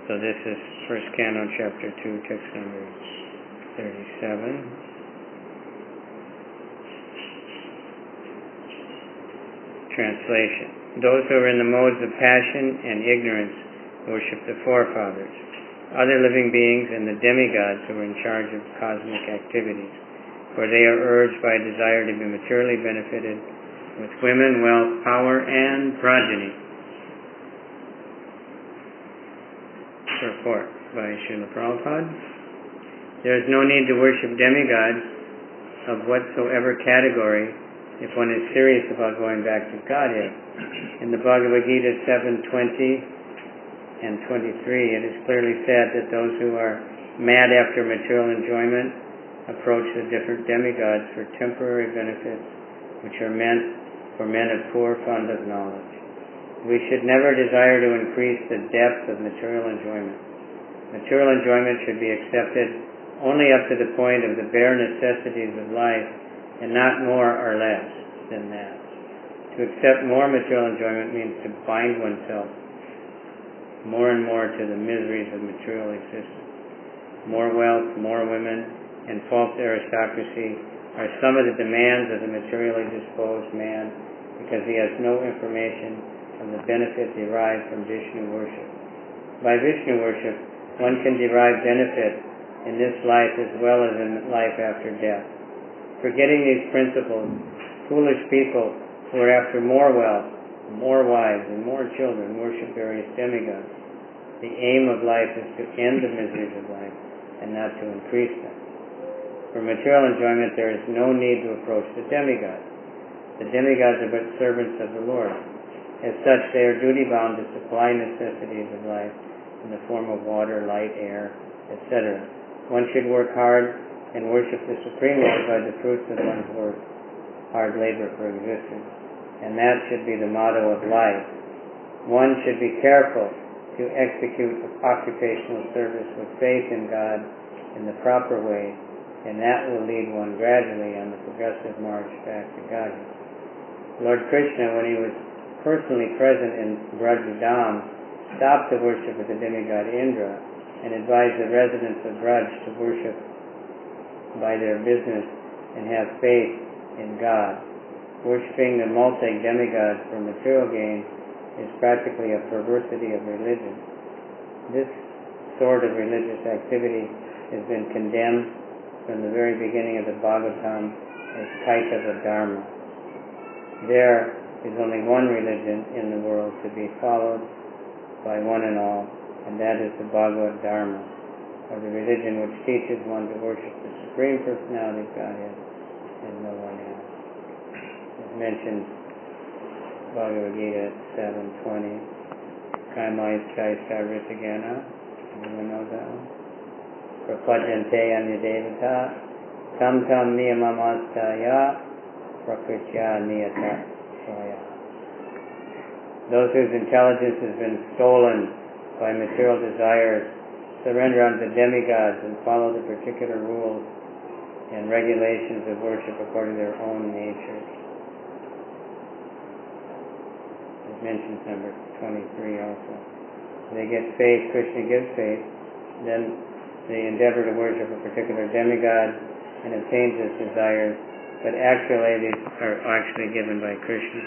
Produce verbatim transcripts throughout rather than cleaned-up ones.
So this is First Canon, Chapter two, text number thirty-seven. Translation. Those who are in the modes of passion and ignorance worship the forefathers, other living beings, and the demigods who are in charge of cosmic activities, for they are urged by a desire to be materially benefited with women, wealth, power, and progeny. Report by Srila Prabhupada. There is no need to worship demigods of whatsoever category if one is serious about going back to Godhead. In the Bhagavad Gita seven twenty and twenty-three, it is clearly said that those who are mad after material enjoyment approach the different demigods for temporary benefits which are meant for men of poor fund of knowledge. We should never desire to increase the depth of material enjoyment. Material enjoyment should be accepted only up to the point of the bare necessities of life and not more or less than that. To accept more material enjoyment means to bind oneself more and more to the miseries of material existence. More wealth, more women, and false aristocracy are some of the demands of the materially disposed man because he has no information of the benefit derived from Vishnu worship. By Vishnu worship, one can derive benefit in this life as well as in life after death. Forgetting these principles, foolish people who are after more wealth, more wives, and more children worship various demigods. The aim of life is to end the miseries of life and not to increase them. For material enjoyment, there is no need to approach the demigods. The demigods are but servants of the Lord. As such, they are duty-bound to supply necessities of life in the form of water, light, air, et cetera. One should work hard and worship the Supreme Lord by the fruits of one's work, hard labor for existence. And that should be the motto of life. One should be careful to execute occupational service with faith in God in the proper way, and that will lead one gradually on the progressive march back to God. Lord Krishna, when he was personally present in Braj-Dham, stopped the worship of the demigod Indra and advised the residents of Braj to worship by their business and have faith in God. Worshipping the multi-demigods for material gain is practically a perversity of religion. This sort of religious activity has been condemned from the very beginning of the Bhagavatam as Kaitava Dharma. There is only one religion in the world to be followed by one and all, and that is the Bhagavad Dharma, or the religion which teaches one to worship the Supreme Personality of Godhead and no one else. As mentioned, Bhagavad Gita seven twenty, Kaimai Chaista Ritigana. Anyone know that one? Prapajante Anyadevata, Tam Tam Niyamamastaya, Prakritya Niyata Swaya. Those whose intelligence has been stolen by material desires surrender unto demigods and follow the particular rules and regulations of worship according to their own nature. As mentioned, number twenty-three also. They get faith, Krishna gives faith, then they endeavor to worship a particular demigod and obtains his desires, but actually these are actually given by Krishna.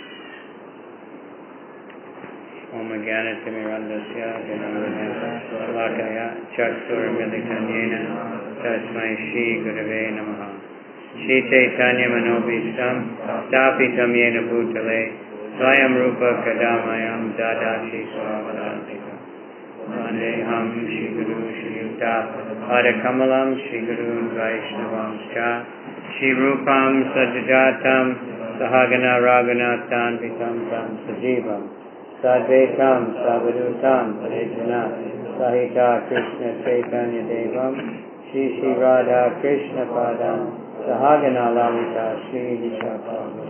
Om Jnana Timirandasya Janamana Lakaya Chaksur Milikanyena Tasmai Shri Gurave Namaha. Shri Chaitanya Manobishtam Stapitam Yena Bhutale Swayam Rupa Kadamayam Dadashi Swavadantika Vandeham Shri Guru Shri Yuta Adakamalam Shri Guru Vaishnavam Cha Shri Rupam Sajajatam Sahagana Raghunathan Vitam Tam Sajivam Sadvetam Savadutam Parejana Sahita Krishna Chaitanya Devam Shri Shri Radha Krishna Padam Sahagana Lalita Shri Vishakam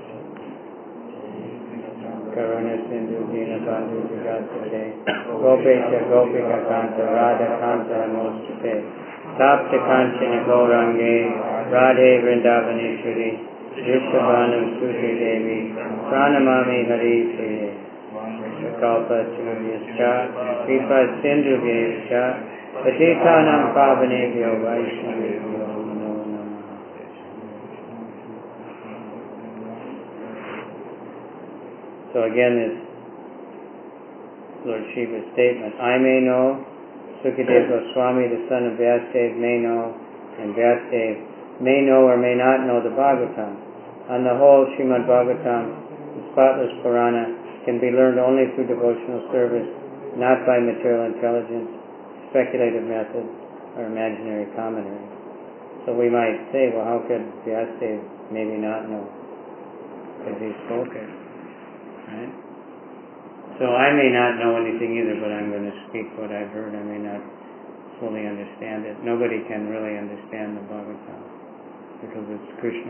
Karuna Sindhu Dina Bandhu Jagatade Gopesha Gopika Kanta Radha Kanta Namostate Tapta Kanchana Gaurange Radhe Vrindavaneshwari Vishwavanam Suti Devi Pranamami Hari Sri kalpa tarubhyascha kripa sindhubhyascha patitanam pavanebhyo vaishnavebhyo namo namaha. So again, this Lord Shiva's statement, I may know, Sukadeva Goswami, the son of Vyasadeva, may know, and Vyasadeva may know or may not know the Bhagavatam. On the whole, Srimad Bhagavatam, the spotless Purana, can be learned only through devotional service, not by material intelligence, speculative methods, or imaginary commentary. So we might say, well, how could Vyasadeva maybe not know? Because he spoke it. Right? So I may not know anything either, but I'm going to speak what I've heard. I may not fully understand it. Nobody can really understand the Bhagavatam because it's Krishna.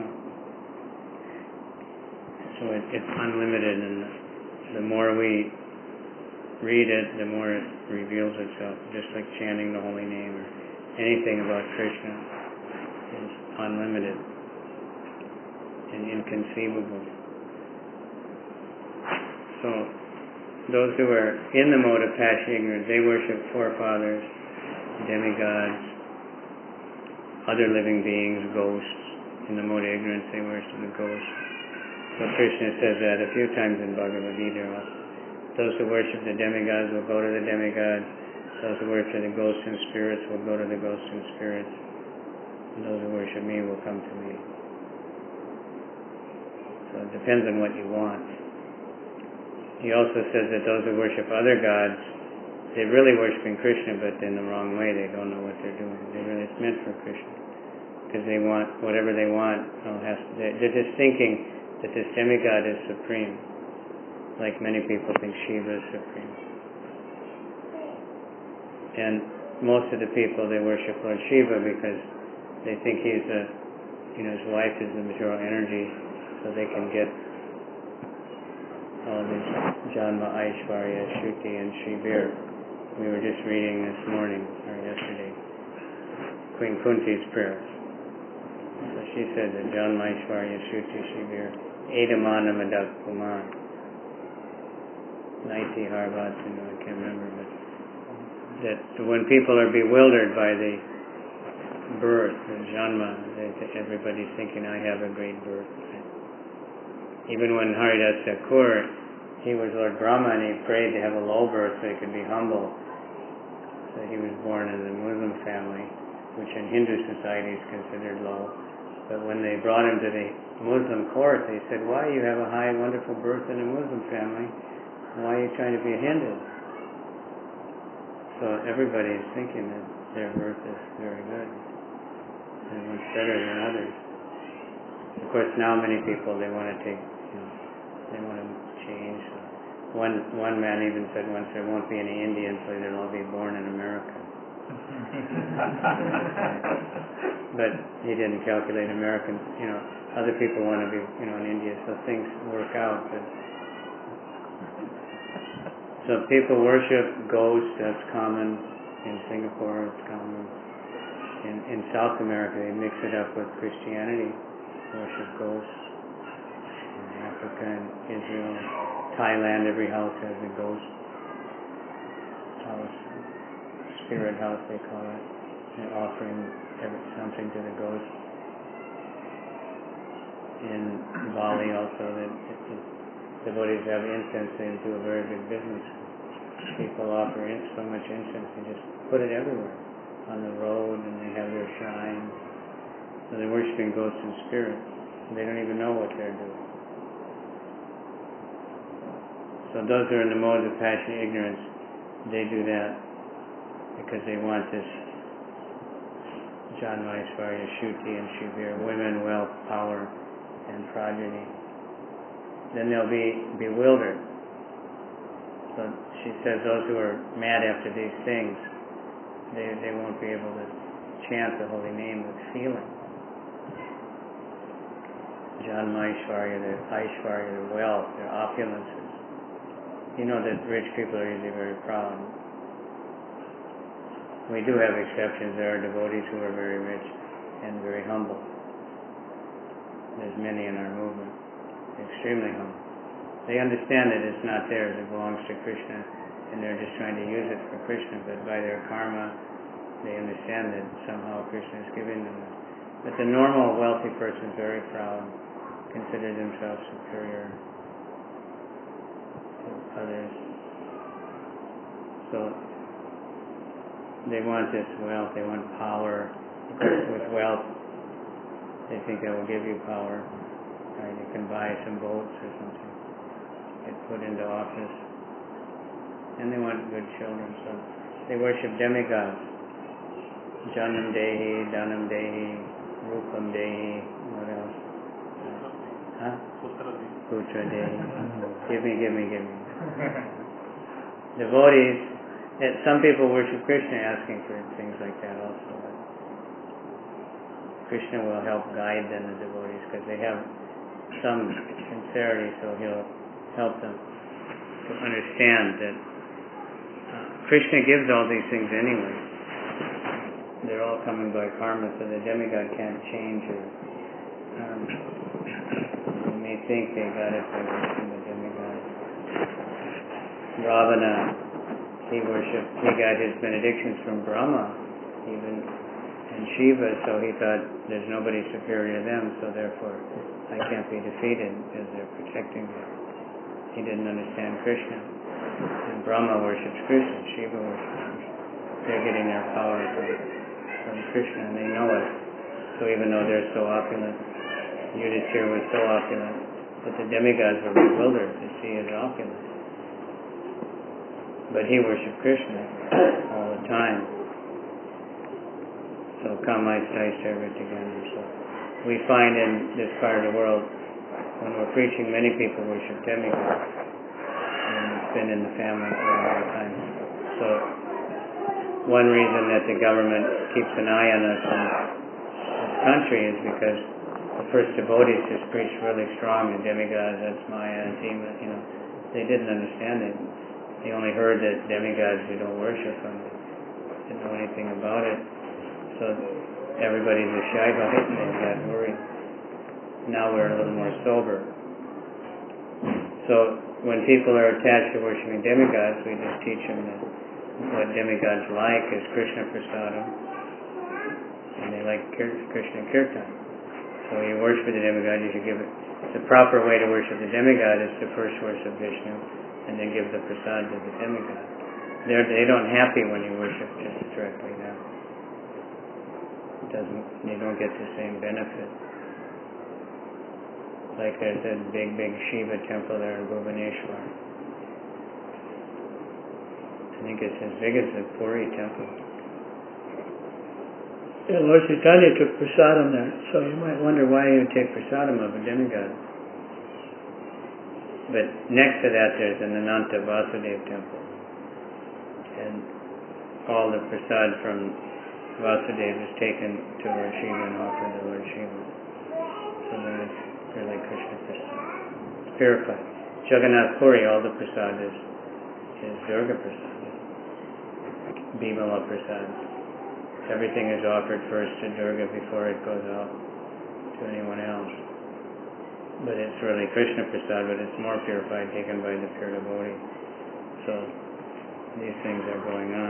So it, it's unlimited, and the more we read it, the more it reveals itself, just like chanting the holy name or anything about Krishna is unlimited and inconceivable. So those who are in the mode of passion ignorance, they worship forefathers, demigods, other living beings, ghosts. In the mode of ignorance, they worship the ghosts. So Krishna says that a few times in Bhagavad Gita. Those who worship the demigods will go to the demigods. Those who worship the ghosts and spirits will go to the ghosts and spirits. And those who worship me will come to me. So it depends on what you want. He also says that those who worship other gods, they're really worshiping Krishna, but in the wrong way. They don't know what they're doing. They really, it's meant for Krishna. Because they want, whatever they want, has to, they're, they're just thinking that this demigod is supreme. Like many people think Shiva is supreme. And most of the people, they worship Lord Shiva because they think he's a, you know, his wife is the material energy, so they can get all these Janma, Aishvarya, Shruti, and Shibir. We were just reading this morning, or yesterday, Queen Kunti's prayers. So she said that Janma, Aishvarya, Shruti, Shibir, Edamana Madak Kuman, Naiti Harvatinu, I can't remember, but that when people are bewildered by the birth, the Janma, they, everybody's thinking, I have a great birth. Even when Haridas Thakur, he was Lord Brahma, and he prayed to have a low birth so he could be humble. So he was born in the Muslim family, which in Hindu society is considered low. But when they brought him to the Muslim court, they said, why you have a high, wonderful birth in a Muslim family? Why are you trying to be a Hindu? So everybody is thinking that their birth is very good and much better than others. Of course, now many people, they want to take, you know, they want to change. One one man even said once, there won't be any Indians, so they'll all be born in America. But he didn't calculate Americans. You know, other people want to be, you know, in India, so things work out. But so people worship ghosts. That's common in Singapore. It's common in in South America. They mix it up with Christianity. Worship ghosts. In Africa and Israel, Thailand, every house has a ghost house, spirit house they call it. They're offering every, something to the ghost. In Bali also, the, the devotees have incense. They do a very good business. People offer in, so much incense, they just put it everywhere on the road, and they have their shrines. So they're worshiping ghosts and spirits. They don't even know what they're doing. So those who are in the mode of passion ignorance, they do that because they want this Janma, Aishvarya, Shruti, and Shibir, women, wealth, power, and progeny. Then they'll be bewildered. So she says those who are mad after these things, they, they won't be able to chant the holy name with feeling. Janma, Aishvarya, their Aishvarya, their wealth, their opulences. You know that rich people are usually very proud. We do have exceptions. There are devotees who are very rich and very humble. There's many in our movement, extremely humble. They understand that it's not theirs, it belongs to Krishna, and they're just trying to use it for Krishna, but by their karma, they understand that somehow Krishna is giving them it. But the normal wealthy person is very proud, consider themselves superior to others. So they want this wealth, they want power. With wealth, they think that will give you power. Right? You can buy some boats or something, get put into office. And they want good children, so they worship demigods. Janam Dehi, Dhanam Dehi, Rupam Dehi, what else? Huh? Putra Dehi. Give me, give me, give me. Devotees, and some people worship Krishna asking for things like that also. Krishna will help guide them, the devotees, because they have some sincerity, so he'll help them to understand that uh, Krishna gives all these things anyway. They're all coming by karma, so the demigod can't change it. Um, you may think they got it by worshiping the demigod. Ravana, he worshipped, he got his benedictions from Brahma, even, and Shiva, so he thought there's nobody superior to them, so therefore I can't be defeated because they're protecting me. He didn't understand Krishna. And Brahma worships Krishna, Shiva worships Krishna. They're getting their power from, from Krishna, and they know it. So even though they're so opulent, Yudhishthira was so opulent, but the demigods were bewildered to see his opulence. But he worshipped Krishna all the time. So Kamaistaishtaravritigana. So we find in this part of the world, when we're preaching, many people worship demigods. And it's been in the family for a long time. So one reason that the government keeps an eye on us in this country is because the first devotees just preached really strong, and demigods, that's Maya and demon, you know. They didn't understand it. They only heard that demigods, we don't worship them. They didn't know anything about it. So everybody's a shy about it, and they got worried. Now we're a little more sober. So when people are attached to worshiping demigods, we just teach them that what demigods like is Krishna Prasadam, and they like Krishna Kirtan. So you worship the demigod, you should give it. The proper way to worship the demigod is to first worship Vishnu, and then give the prasad to the demigod. They're, they don't happy when you worship just directly now. It doesn't, you don't get the same benefit. Like there's a big, big Shiva temple there in Bhubaneswar. I think it's as big as the Puri temple. Yeah, Lord Chaitanya took prasadam there, so you might wonder why he would take prasadam of a demigod. But next to that there's an Ananta Vasudeva temple. And all the prasad from Vasudeva is taken to Lord Shiva and offered to Lord Shiva. So then it's really Krishna prasad. It's purified. Jagannath Puri, all the prasad is, is Durga prasad. Bimala prasad. Everything is offered first to Durga before it goes out to anyone else. But it's really Krishna prasad, but it's more purified, taken by the pure devotee. So these things are going on.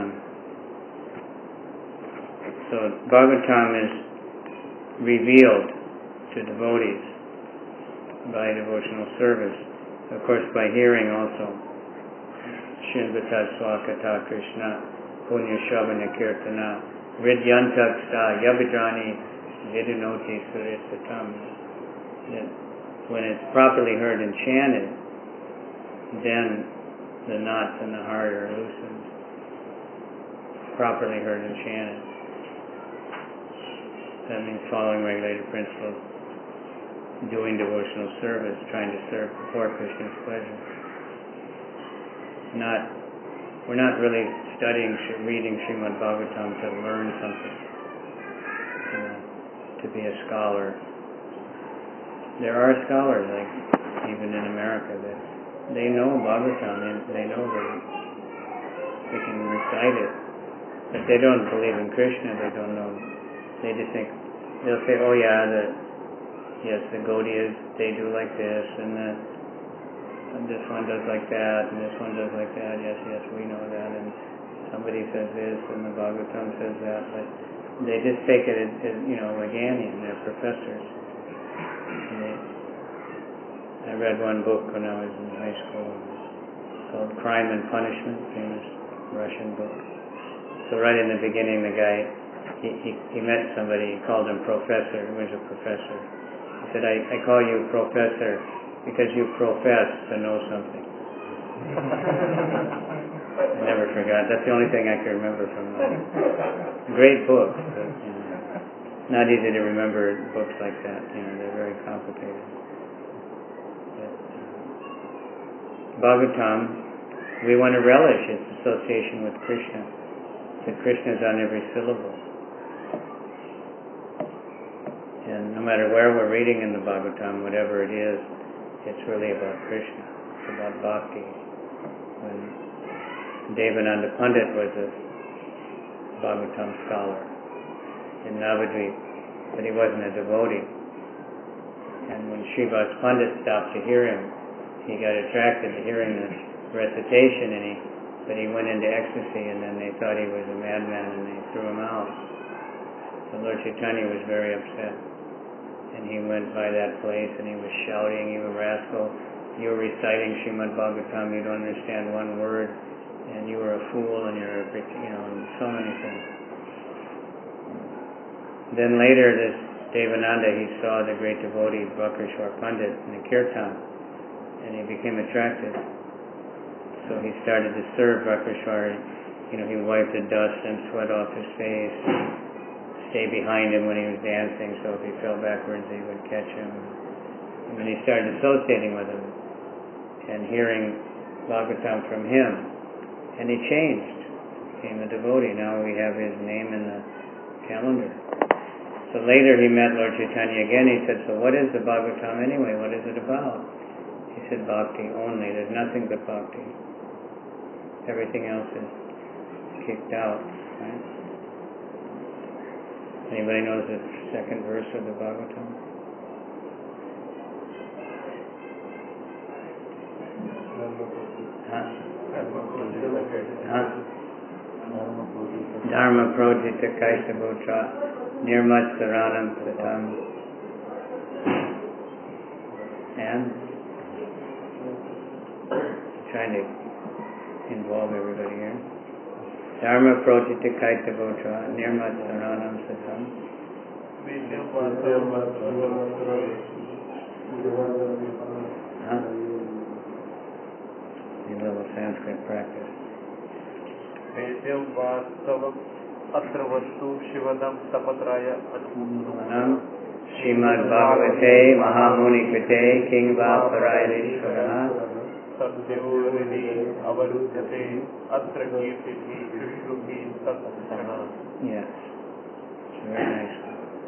So Bhagavatam is revealed to devotees by devotional service. Of course, by hearing also. Shinvata Swakata Krishna Punya Shabana Kirtana Vidyantaksta Yabidrani Vidunoti Surisatam. When it's properly heard and chanted, then the knots in the heart are loosened. Properly heard and chanted. That means following regulated principles, doing devotional service, trying to serve for Krishna's pleasure. Not, we're not really studying, reading Srimad Bhagavatam to learn something, you know, to be a scholar. There are scholars, like even in America, that they know Bhagavatam, they, they know that they can recite it, but they don't believe in Krishna. They don't know. They just think, they'll say, oh yeah, the yes, the Gaudiyas, they do like this, and the and this one does like that, and this one does like that. Yes, yes, we know that. And somebody says this, and the Bhagavatam says that. But they just take it as, as you know, Waganian. They're professors. And they, I read one book when I was in high school. It was called Crime and Punishment, famous Russian book. So right in the beginning, the guy, he, he, he met somebody, he called him professor. He was a professor. He said, I, I call you professor because you profess to know something. I never forgot. That's the only thing I can remember from that. Great book, but you know, not easy to remember books like that. You know, they're very complicated. But, uh, Bhagavatam, we want to relish its association with Krishna. So Krishna is on every syllable. And no matter where we're reading in the Bhagavatam, whatever it is, it's really about Krishna. It's about bhakti. When Devananda Pandit was a Bhagavatam scholar in Navadvip, but he wasn't a devotee. And when Srivas Pandit stopped to hear him, he got attracted to hearing the recitation, and he, but he went into ecstasy, and then they thought he was a madman, and they threw him out. So Lord Chaitanya was very upset. And he went by that place and he was shouting, "You rascal, you're reciting Srimad Bhagavatam, you don't understand one word, and you are a fool, and you're a, you know, and so many things." Then later, this Devananda, he saw the great devotee Bhakrishwar Pandit in the kirtan, and he became attracted. So he started to serve Bhakrishwar. You know, he wiped the dust and sweat off his face, stay behind him when he was dancing, so if he fell backwards, he would catch him. And then he started associating with him and hearing Bhagavatam from him, and he changed, became a devotee. Now we have his name in the calendar. So later he met Lord Chaitanya again. He said, "So what is the Bhagavatam anyway? What is it about?" He said, "Bhakti only. There's nothing but bhakti. Everything else is kicked out." Right? Anybody knows the second verse of the Bhagavatam? Huh? Huh? Dharma projita kaisa bhutra nirmat saranam satam. And trying to involve everybody here. Dharma projita kaita bhutra nirmat saranam satam. Huh? A little Sanskrit practice. Vedyam vastavam atra vastu shivadam tapatraya Manam Srimad Bhagavate Mahamuni Krite Kingva Parayadishvara Sadhyorini avarudhate atra kirtiti shrushruhi satsana. Yes. It's very nice.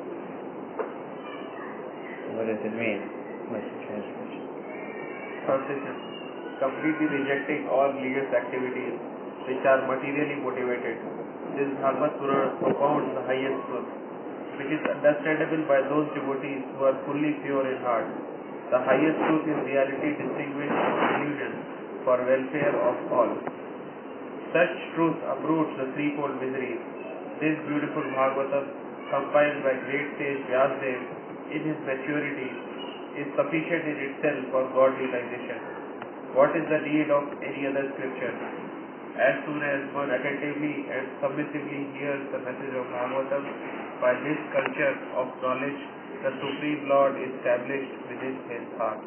What does it mean? What's the translation? Translation. Completely rejecting all religious activities which are materially motivated. This Bhagavad Purana propounds the highest truth, which is understandable by those devotees who are fully pure in heart. The highest truth is reality distinguished from illusion for welfare of all. Such truth uproots the threefold miseries. This beautiful Bhagavatam, compiled by great sage Vyasdev in his maturity, is sufficient in itself for God realization. What is the need of any other scripture? As soon as one attentively and submissively hears the message of Bhagavatam, by this culture of knowledge, the Supreme Lord is established within his heart.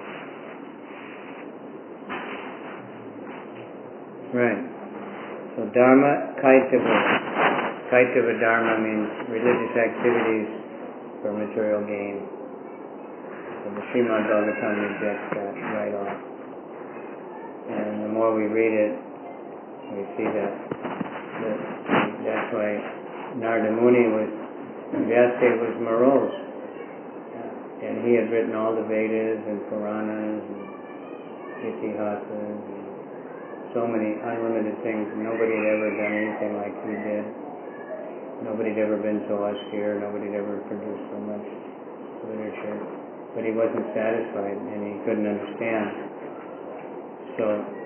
Right. So Dharma Kaitava. Kaitava Dharma means religious activities for material gain. So the Srimad Bhagavatam rejects that right off. And the more we read it, we see that. that that's why Narada Muni was, Vyasdev was morose. And he had written all the Vedas and Puranas and Itihasas and so many unlimited things. Nobody had ever done anything like he did. Nobody had ever been so austere. Nobody had ever produced so much literature. But he wasn't satisfied, and he couldn't understand So,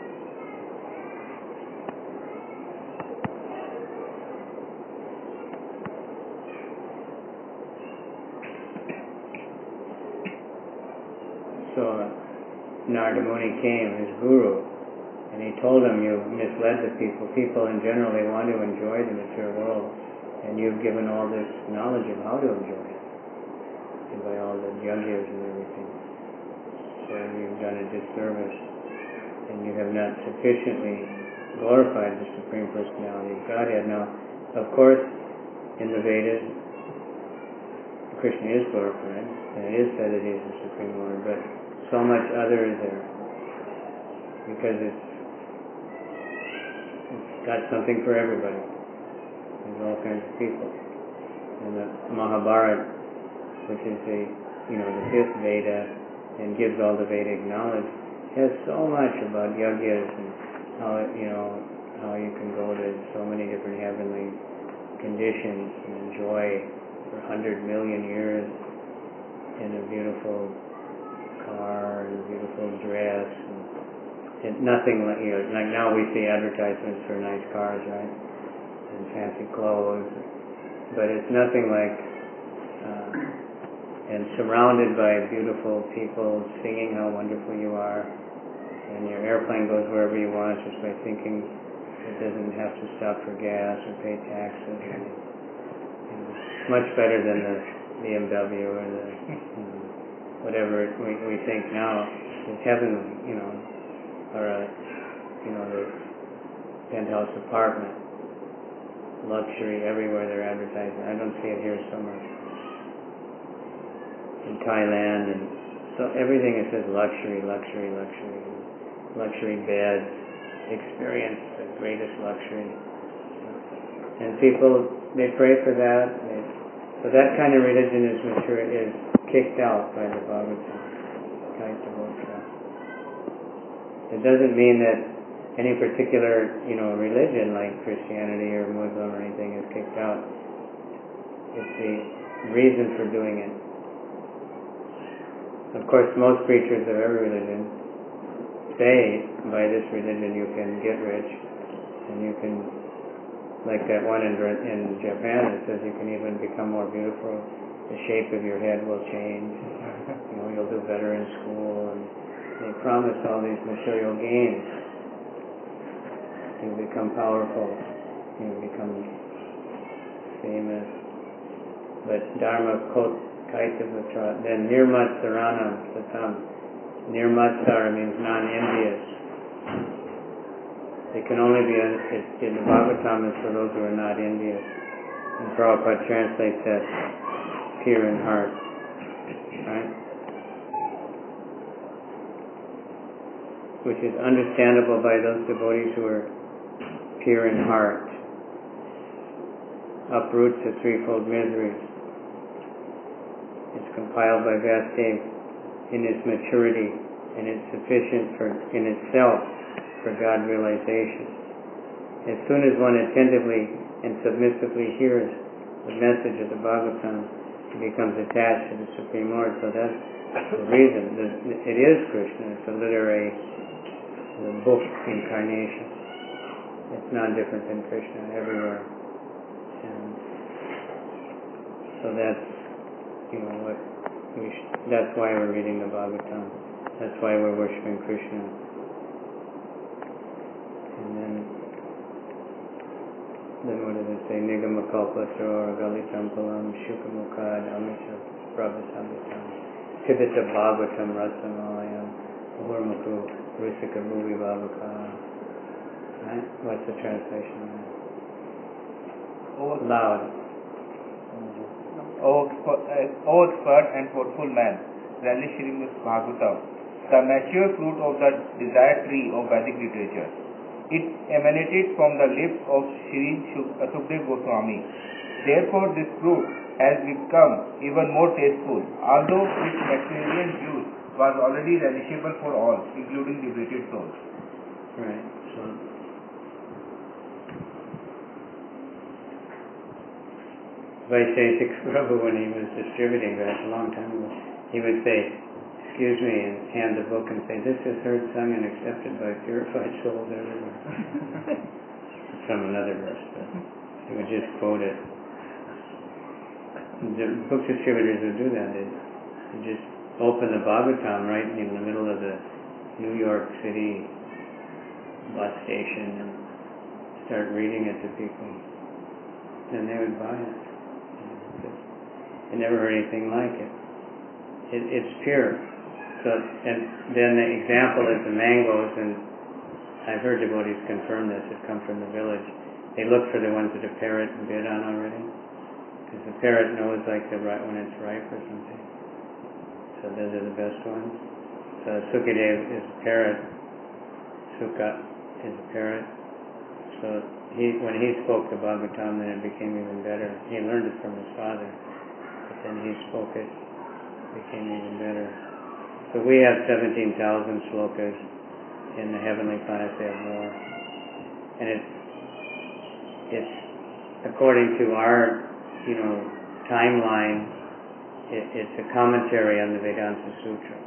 so Narada Muni came, his guru, and he told him, you've misled the people. People in general, they want to enjoy the material world, and you've given all this knowledge of how to enjoy it, and by all the yagyas and everything. So you've done a disservice, and you have not sufficiently glorified the Supreme Personality of Godhead. Now, of course, in the Vedas, Krishna is glorified, and it is said that he is the Supreme Lord, but so much other is there, because it's, it's got something for everybody. There's all kinds of people. And the Mahabharata, which is the, you know, the fifth Veda, and gives all the Vedic knowledge, has so much about yagyas and how, you know, how you can go to so many different heavenly conditions and enjoy for a hundred million years in a beautiful car and a beautiful dress, and, and nothing like, you know, like now we see advertisements for nice cars, right, and fancy clothes, but it's nothing like, uh, and surrounded by beautiful people singing how wonderful you are, and your airplane goes wherever you want just by thinking it doesn't have to stop for gas or pay taxes. And, you know, it's much better than the B M W or the, you know, whatever we, we think now is heavenly, you know, or a, you know, the penthouse apartment, luxury everywhere they're advertising. I don't see it here so much. In Thailand, and so everything it says luxury, luxury, luxury, luxury beds, experience the greatest luxury. And people, they pray for that. They, so that kind of religion is mature, is kicked out by the Bhagavatam. It doesn't mean that any particular, you know, religion like Christianity or Muslim or anything is kicked out. It's the reason for doing it. Of course, most preachers of every religion say, by this religion you can get rich, and you can, like that one in, in Japan, it says you can even become more beautiful. The shape of your head will change. You know, you'll do better in school, and they promise all these material gains. You become powerful. You become famous. But Dharma quote Kaitavatra, then Nirmat Saranam Satam. Nirmat Sara means non-envious. It can only be, in the Bhagavatam is for those who are not envious. And Prabhupada translates that pure in heart. Right? Which is understandable by those devotees who are pure in heart. Uproots the threefold miseries. It's compiled by Vasudev in its maturity, and it's sufficient for in itself for God realization. As soon as one attentively and submissively hears the message of the Bhagavatam, he becomes attached to the Supreme Lord. So that's the reason. It is Krishna. It's a literary the book incarnation. It's not different than Krishna everywhere. And so that's, you know, what we sh- that's why we're reading the Bhagavatam. That's why we're worshiping Krishna. And then, then what does it say? Nigamakalpasro, Galitam Palam, Shukamukad, Amisha, Prabhasambitam, Pibita Bhagavatam, Rasamalayam, Urmaku, Rusika Bhuvi Bhavaka. Right? What's the translation of that? Oh, loud. O expert and thoughtful man, relishing this Bhagavatam, the mature fruit of the desired tree of Vedic literature. It emanated from the lips of Shri Sukdev Goswami. Therefore, this fruit has become even more tasteful, although its material juice was already relishable for all, including liberated souls. Right. So, Vaisheshik Prabhu, when he was distributing that a long time ago, he would say, excuse me, and hand the book and say, this is heard, sung, and accepted by purified souls everywhere. From another verse, but he would just quote it. The book distributors would do that. They would just open the Bhagavatam right in the middle of the New York City bus station and start reading it to people. And they would buy it. I never heard anything like it. it. It's pure. So, and then the example is the mangoes, and I've heard devotees confirm this, that come from the village. They look for the ones that a parrot bid on already, because the parrot knows like the right when it's ripe or something. So those are the best ones. So Sukadev is a parrot. Sukha is a parrot. So he, when he spoke the Bhagavatam, then it became even better. He learned it from his father, but then he spoke it, became even better. So we have seventeen thousand slokas. In the heavenly planets they have more. And it's, it's according to our, you know, timeline, it, it's a commentary on the Vedanta Sutra.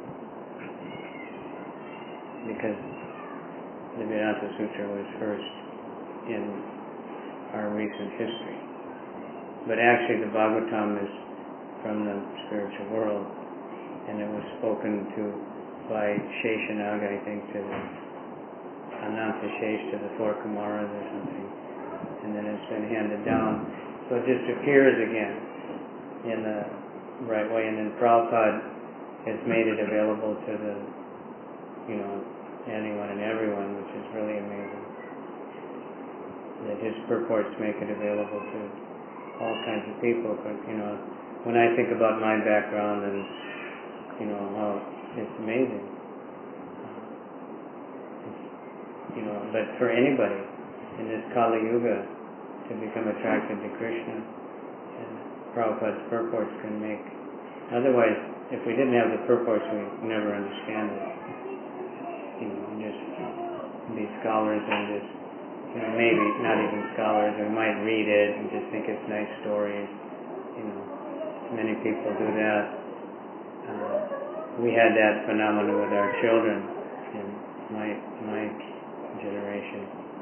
Because the Vedanta Sutra was first in our recent history. But actually the Bhagavatam is from the spiritual world, and it was spoken to by Sheshanaga, I think, to the Ananta Shesh, to the four Kumaras or something. And then it's been handed down. So it just appears again in the right way. And then Prabhupada has made it available to the, you know, anyone and everyone, which is really amazing. That his purports make it available to all kinds of people. But, you know, when I think about my background and, you know, how it's amazing. It's, you know, but for anybody in this Kali Yuga to become attracted to Krishna, and Prabhupada's purports can make. Otherwise, if we didn't have the purports, we'd never understand it. You know, just be scholars and just, you know, maybe not even scholars, we might read it and just think it's nice stories. You know, many people do that. Uh, We had that phenomenon with our children in my my generation.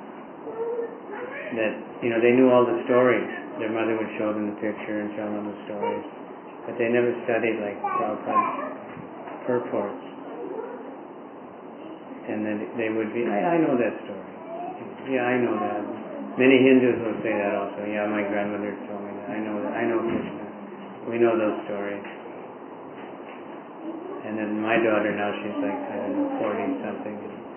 That, you know, they knew all the stories. Their mother would show them the picture and tell them the stories. But they never studied like Prabhupada's purports. And then they would be, I, I know that story. Yeah, I know that. Many Hindus will say that also. Yeah, my grandmother told me that. I know that. I know Krishna. We know those stories. And then my daughter now, she's like, I don't know, forty something.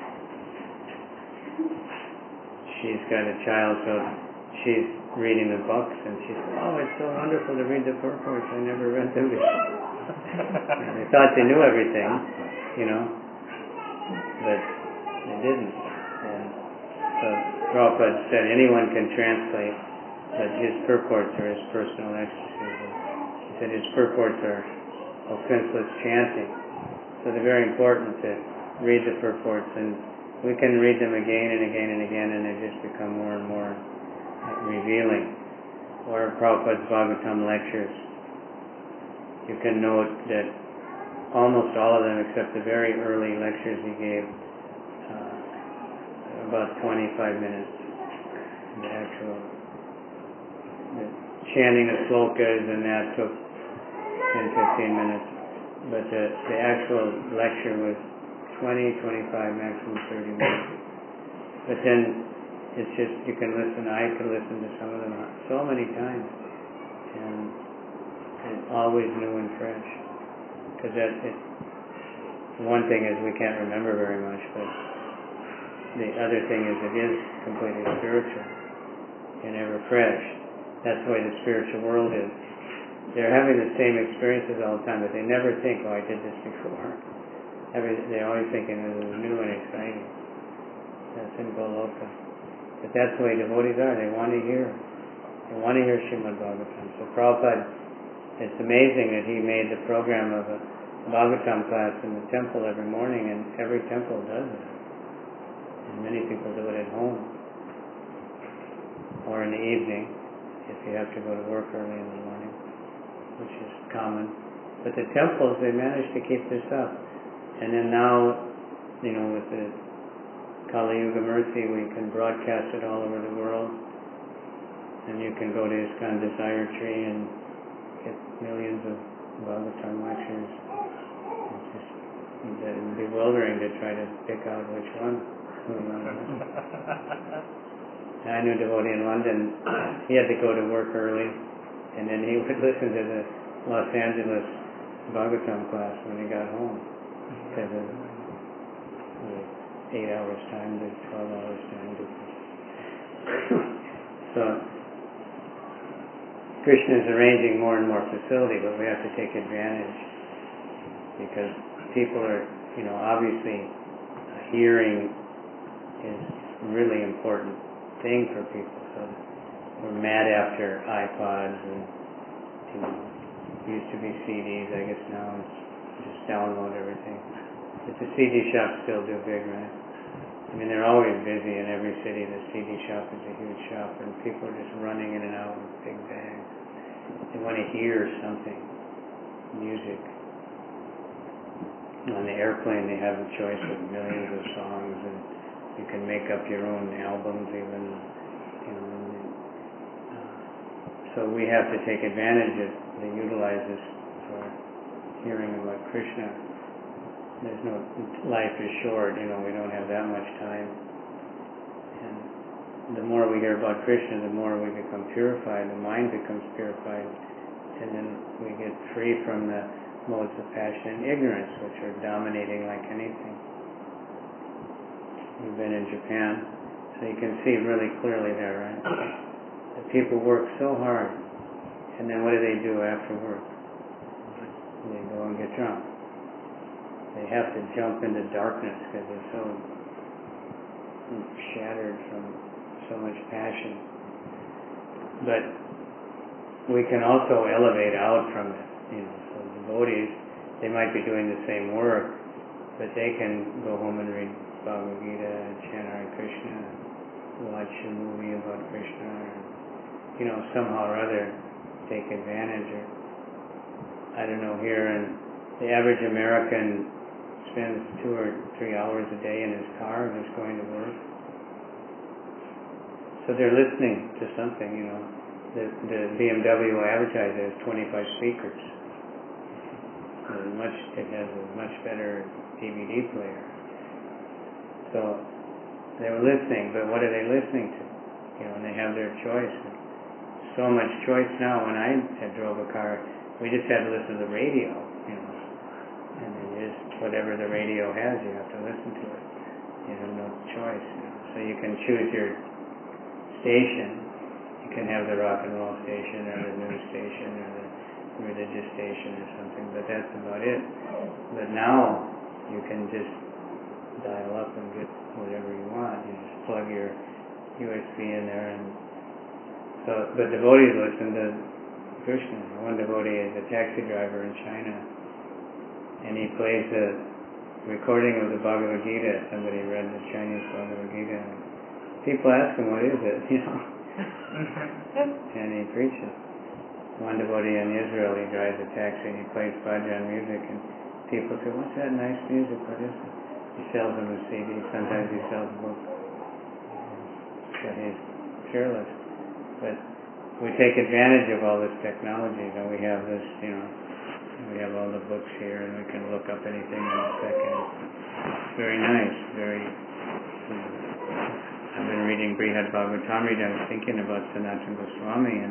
She's got a child, so she's reading the books, and she said, oh, it's so wonderful to read the purports. I never read them before. They thought they knew everything, you know, but they didn't. And so Prabhupada said anyone can translate, but his purports are his personal ecstasies. He said his purports are offenseless chanting. So they're very important to read the purports, and we can read them again and again and again, and they just become more and more revealing. Or Prabhupada's Bhagavatam lectures. You can note that almost all of them, except the very early lectures he gave, uh, about twenty-five minutes. The actual the chanting of slokas, and that took ten to fifteen minutes. But the, the actual lecture was twenty, twenty-five, maximum thirty minutes. But then it's just, you can listen, I could listen to some of them so many times. And it's always new and fresh. Because that, it, one thing is we can't remember very much, but the other thing is it is completely spiritual and ever fresh. That's the way the spiritual world is. They're having the same experiences all the time, but they never think, oh, I did this before. Every, they're always thinking it was new and exciting. That's in Goloka. But that's the way devotees are. They want to hear. They want to hear Srimad Bhagavatam. So Prabhupada, it's amazing that he made the program of a Bhagavatam class in the temple every morning, and every temple does it. And many people do it at home. Or in the evening, if you have to go to work early in the morning, which is common. But the temples, they managed to keep this up. And then now, you know, with the Kali Yuga Mercy, we can broadcast it all over the world. And you can go to ISKCON Desire Tree and get millions of Bhagavatam lectures. It's just bewildering to try to pick out which one. I knew a devotee in London. He had to go to work early, and then he would listen to the Los Angeles Bhagavatam class when he got home, because of the eight hours time to twelve hours time difference. So Krishna is arranging more and more facility, but we have to take advantage, because people are, you know, obviously hearing is a really important thing for people. So we're mad after iPods, and, you know, used to be C Ds. I guess now it's just download everything. But the C D shops still do big, right? I mean, they're always busy in every city. The C D shop is a huge shop, and people are just running in and out with big bags. They want to hear something, music. On the airplane, they have a choice of millions of songs, and you can make up your own albums even, you know. Uh, so we have to take advantage of, to utilize this for hearing about Krishna. There's no, life is short, you know, we don't have that much time. And the more we hear about Krishna, the more we become purified, the mind becomes purified, and then we get free from the modes of passion and ignorance, which are dominating like anything. We've been in Japan, so you can see really clearly there, right? The people work so hard, and then what do they do after work? They go and get drunk. They have to jump into darkness because they're so shattered from so much passion. But we can also elevate out from it, you know. So devotees, they might be doing the same work, but they can go home and read Bhagavad Gita, chant Hare Krishna, watch a movie about Krishna, or, you know, somehow or other take advantage. Or, I don't know, here, and the average American spends two or three hours a day in his car just going to work. So they're listening to something, you know. The, the B M W advertiser has twenty-five speakers. Much, it has a much better D V D player. So they were listening, but what are they listening to? You know, and they have their choice. So much choice now. When I had drove a car, we just had to listen to the radio, you know. And then you just, whatever the radio has, you have to listen to it. You have no choice. You know. So you can choose your station. You can have the rock and roll station, or the news station, or the religious station or something, but that's about it. But now you can just dial up and get whatever you want. You just plug your U S B in there, and so. But devotees listen to Krishna. One devotee is a taxi driver in China, and he plays a recording of the Bhagavad Gita. Somebody read the Chinese Bhagavad Gita. People ask him, "What is it?" You know, and he preaches. One devotee in Israel, he drives a taxi and he plays bhajan music, and people say, "What's that nice music? What is it?" He sells them a C D. Sometimes he sells a book. So he's fearless. But we take advantage of all this technology. You know, we have this, you know, we have all the books here, and we can look up anything in a second. It's very nice. Very. You know, I've been reading Brihad Bhagavatamrita. I was thinking about Sanatana Goswami, and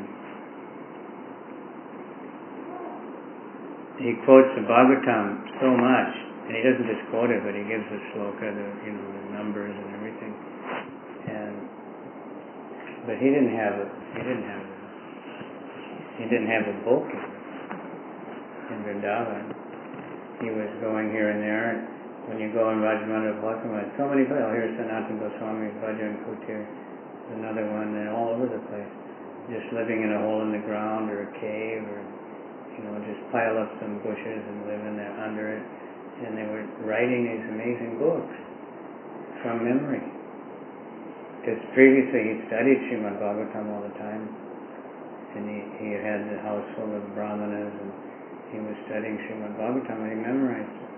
he quotes the Bhagavatam so much, and he doesn't just quote it, but he gives the sloka, the, you know, the numbers and everything. And but he didn't have a, he didn't have a, he didn't have a book in Vrindavan. He was going here and there. And when you go in Rajamandala Bhaktivinoda, so many people. Here's Sanatana Goswami's Bhajan Kutir, another one, and all over the place. Just living in a hole in the ground or a cave, or you know, just pile up some bushes and live in there under it. And they were writing these amazing books from memory. Because previously he studied Srimad Bhagavatam all the time, and he, he had the house full of brahmanas, and he was studying Srimad Bhagavatam and he memorized it.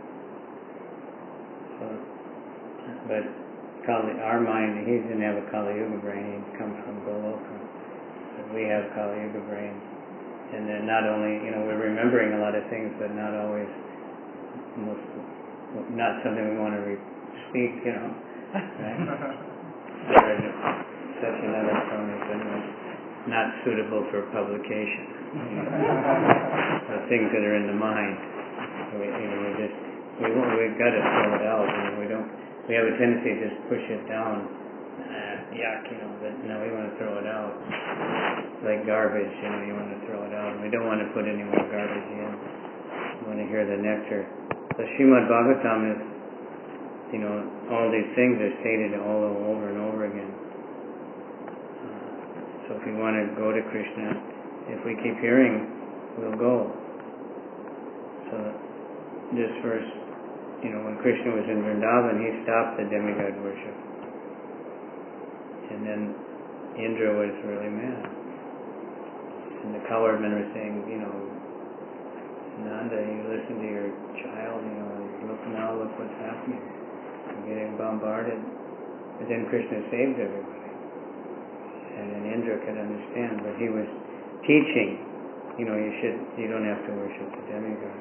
So, but Kali, our mind, he didn't have a Kali Yuga brain, he comes from Goloka. But we have Kali Yuga brain. And then not only, you know, we're remembering a lot of things, but not always, most, not something we want to re- speak, you know. Right? I read such another poem that not suitable for publication. The things that are in the mind. We, you know, we just, we, we've got to throw it out. You know, we don't, we have a tendency to just push it down. Uh, yuck, you know, but no, we want to throw it out. Like garbage, you know, you want to throw it out. We don't want to put any more garbage in. We want to hear the nectar. The Srimad Bhagavatam is, you know, all these things are stated all over and over again. Uh, so if we want to go to Krishna, if we keep hearing, we'll go. So this verse, you know, when Krishna was in Vrindavan, he stopped the demigod worship. And then Indra was really mad. And the cowherd men were saying, you know, Nanda, you listen to your child, you know, look now, look what's happening. You're getting bombarded. But then Krishna saved everybody. And then Indra could understand, but he was teaching, you know, you should, you don't have to worship the demigod.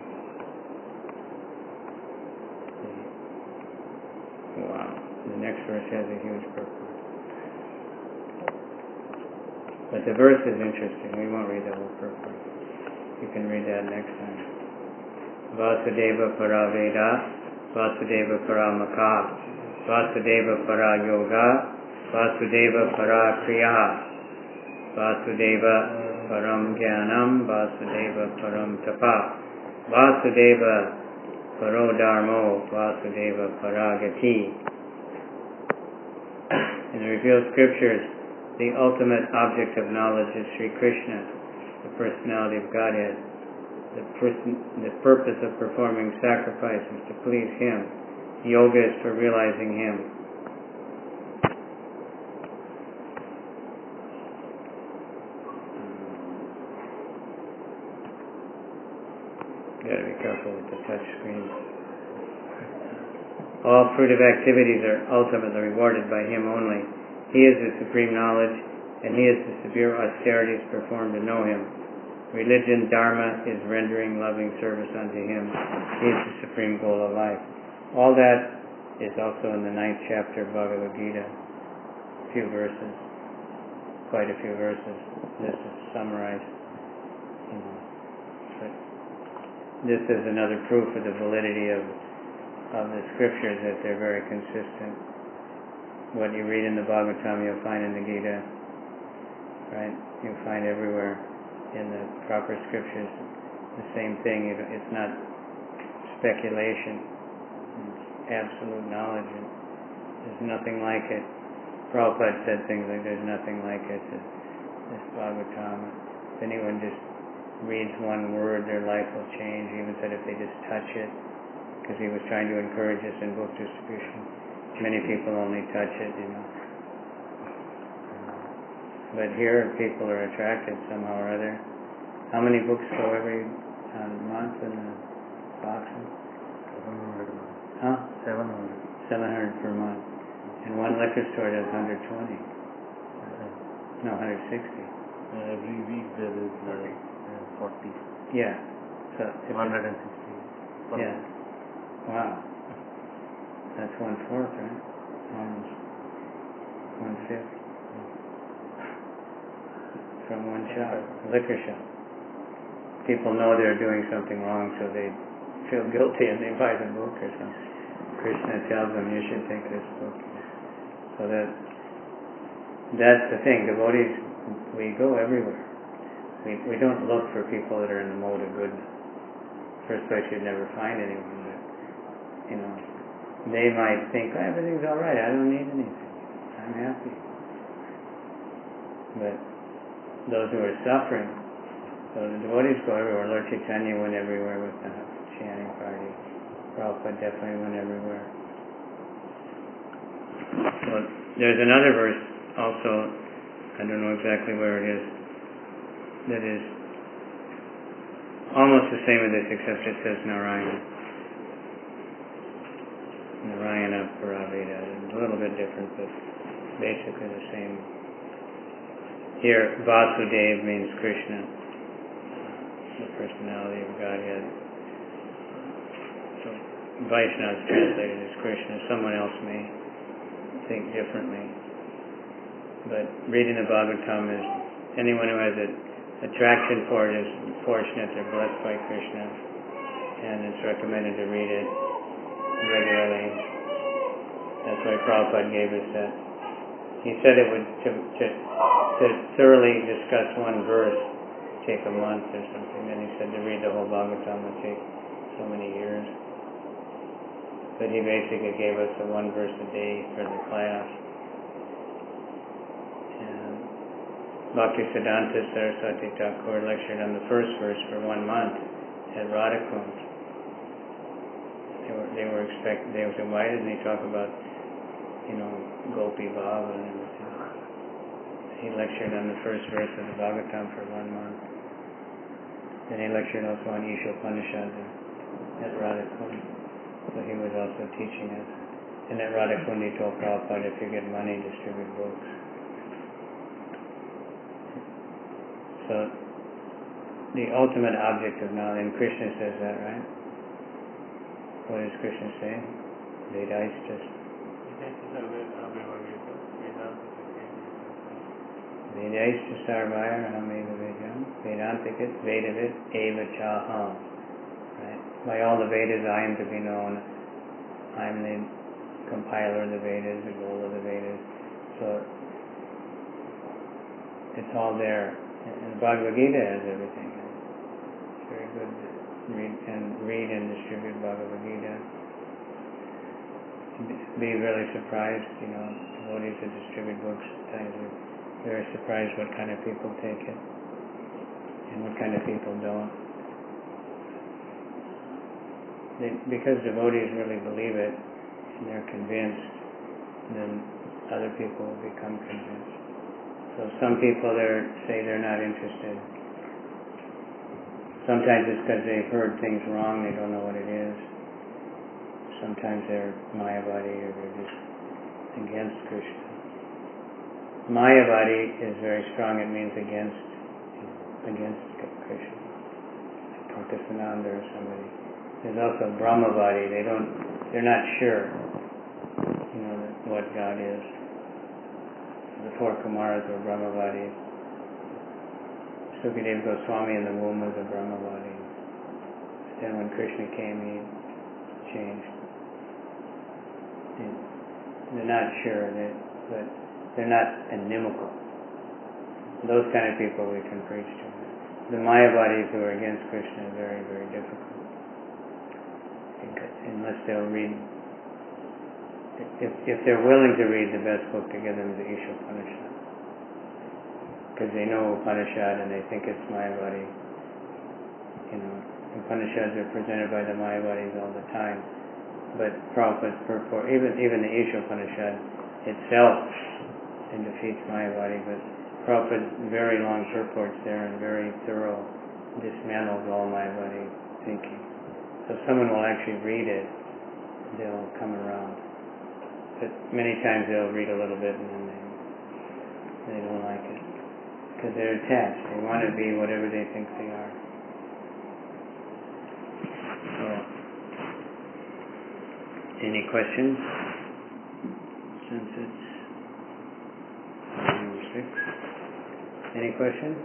Wow. The next verse has a huge purpose. But the verse is interesting. We won't read the whole purpose. You can read that next time. Vasudeva para Veda, Vasudeva para Maka, Vasudeva para Yoga, Vasudeva para Kriya, Vasudeva param Jnanam, Vasudeva param Tapa, Vasudeva paro Dharmo, Vasudeva para Gati. In the revealed scriptures, the ultimate object of knowledge is Sri Krishna, the personality of Godhead. The, person, the purpose of performing sacrifices to please Him. Yoga is for realizing Him. Got to be careful with the touch screens. All fruitive activities are ultimately rewarded by Him only. He is the supreme knowledge, and He is the severe austerities performed to know Him. Religion, Dharma, is rendering loving service unto Him. He is the supreme goal of life. All that is also in the ninth chapter of Bhagavad Gita. A few verses, quite a few verses. This is summarized. You know. But this is another proof of the validity of, of the scriptures, that they're very consistent. What you read in the Bhagavatam, you'll find in the Gita, right? You'll find everywhere in the proper scriptures the same thing. It's not speculation. It's absolute knowledge. There's nothing like it. Prabhupada said things like, there's nothing like it. This Bhagavatam. If anyone just reads one word, their life will change. He even said if they just touch it, because he was trying to encourage us in book distribution. Many people only touch it, you know. But here, people are attracted somehow or other. How many books go every uh, month in the boxes? seven hundred a month. Huh? seven hundred. seven hundred per month. And one liquor store does one hundred twenty. No, one hundred sixty. Uh, every week there is uh, uh, forty. Yeah. So if one hundred sixty. it- Yeah. Wow. That's one fourth, right? Almost one fifth. From one shop, a liquor shop. People know they're doing something wrong, so they feel guilty and they buy the book or something. Krishna tells them, you should take this book. So that that's the thing. Devotees, we go everywhere. We we don't look for people that are in the mode of goodness. First place, you'd never find anyone, but you know, they might think, oh, everything's all right. I don't need anything. I'm happy. But those who are suffering, so the devotees go everywhere. Lord Chaitanya went everywhere with the chanting party. Prabhupada definitely went everywhere. So there's another verse also, I don't know exactly where it is, that is almost the same as this, except it says Narayana. Narayana Paraveda. It's a little bit different, but basically the same. Here, Vasudev means Krishna, the personality of Godhead. So Vaishnava is translated as Krishna. Someone else may think differently. But reading the Bhagavatam is, anyone who has an attraction for it is fortunate. They're blessed by Krishna. And it's recommended to read it regularly. That's why Prabhupada gave us that. He said it would, to, to, to thoroughly discuss one verse, take a month or something. Then he said to read the whole Bhagavatam would take so many years. But he basically gave us a one verse a day for the class. And Bhaktisiddhanta Saraswati Thakur lectured on the first verse for one month at Radhakund. They were, they were expect, they said, why didn't he talk about, you know, Gopi Bhava and everything? He lectured on the first verse of the Bhagavatam for one month. Then he lectured also on Ishopanishad at Radhakund. So he was also teaching us. And at Radhakund he told Prabhupada, if you get money, distribute books. So the ultimate object of knowledge, and Krishna says that, right? What does Krishna say? Vedaistas. Vedaistas sarvaya rahameva vedam. Vedantikit vedavit eva chaham. Right? By all the Vedas I am to be known. I am the compiler of the Vedas, the goal of the Vedas. So it's all there. And the Bhagavad Gita has everything. It's very good to read and read and distribute Bhagavad Gita. Be really surprised, you know, devotees who distribute books sometimes are very surprised what kind of people take it and what kind of people don't. They, because devotees really believe it and they're convinced, then other people will become convinced. So some people there say they're not interested. Sometimes it's because they've heard things wrong, they don't know what it is. Sometimes they're Mayavadi or they're just against Krishna. Mayavadi is very strong, it means against against Krishna. Pankasananda or somebody. There's also Brahmavadi, they don't they're not sure, you know, what God is. The four Kumaras were Brahmavadis. Sukadeva Goswami in the womb was a Brahmavadi. Then when Krishna came, he changed. And they're not sure, they, but they're not inimical. Those kind of people we can preach to. The Mayavadis who are against Krishna are very, very difficult. Unless they'll read, if, if they're willing to read the best book to give them the Ishopanishad. Because they know Upanishad and they think it's Mayavadi. You know, Upanishads are presented by the Mayavadis all the time. But Prabhupada's purport, even, even the Ishopanishad itself, it defeats Mayavadi, but Prabhupada's very long purports there and very thorough dismantles all Mayavadi thinking. So if someone will actually read it, they'll come around. But many times they'll read a little bit and then they, they don't like it. Because they're attached. They want to be whatever they think they are. So, any questions? Since it's number six. Any questions?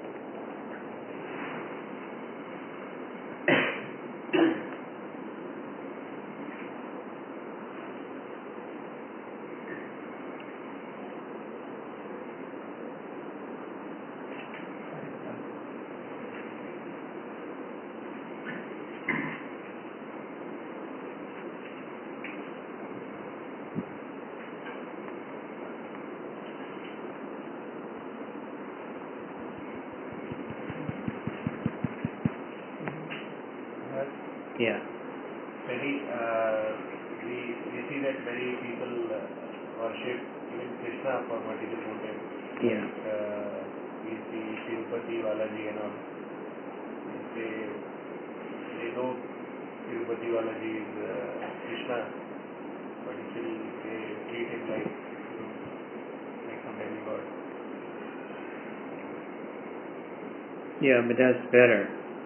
Yeah. Many, uh, we, we see that many people uh, worship even Krishna for material motives. Yeah. Uh, we see Tirupati, Balaji and all. they they know Tirupati Balaji is uh, Krishna, but still they treat him like, you know, like some demigod. Yeah, but that's better.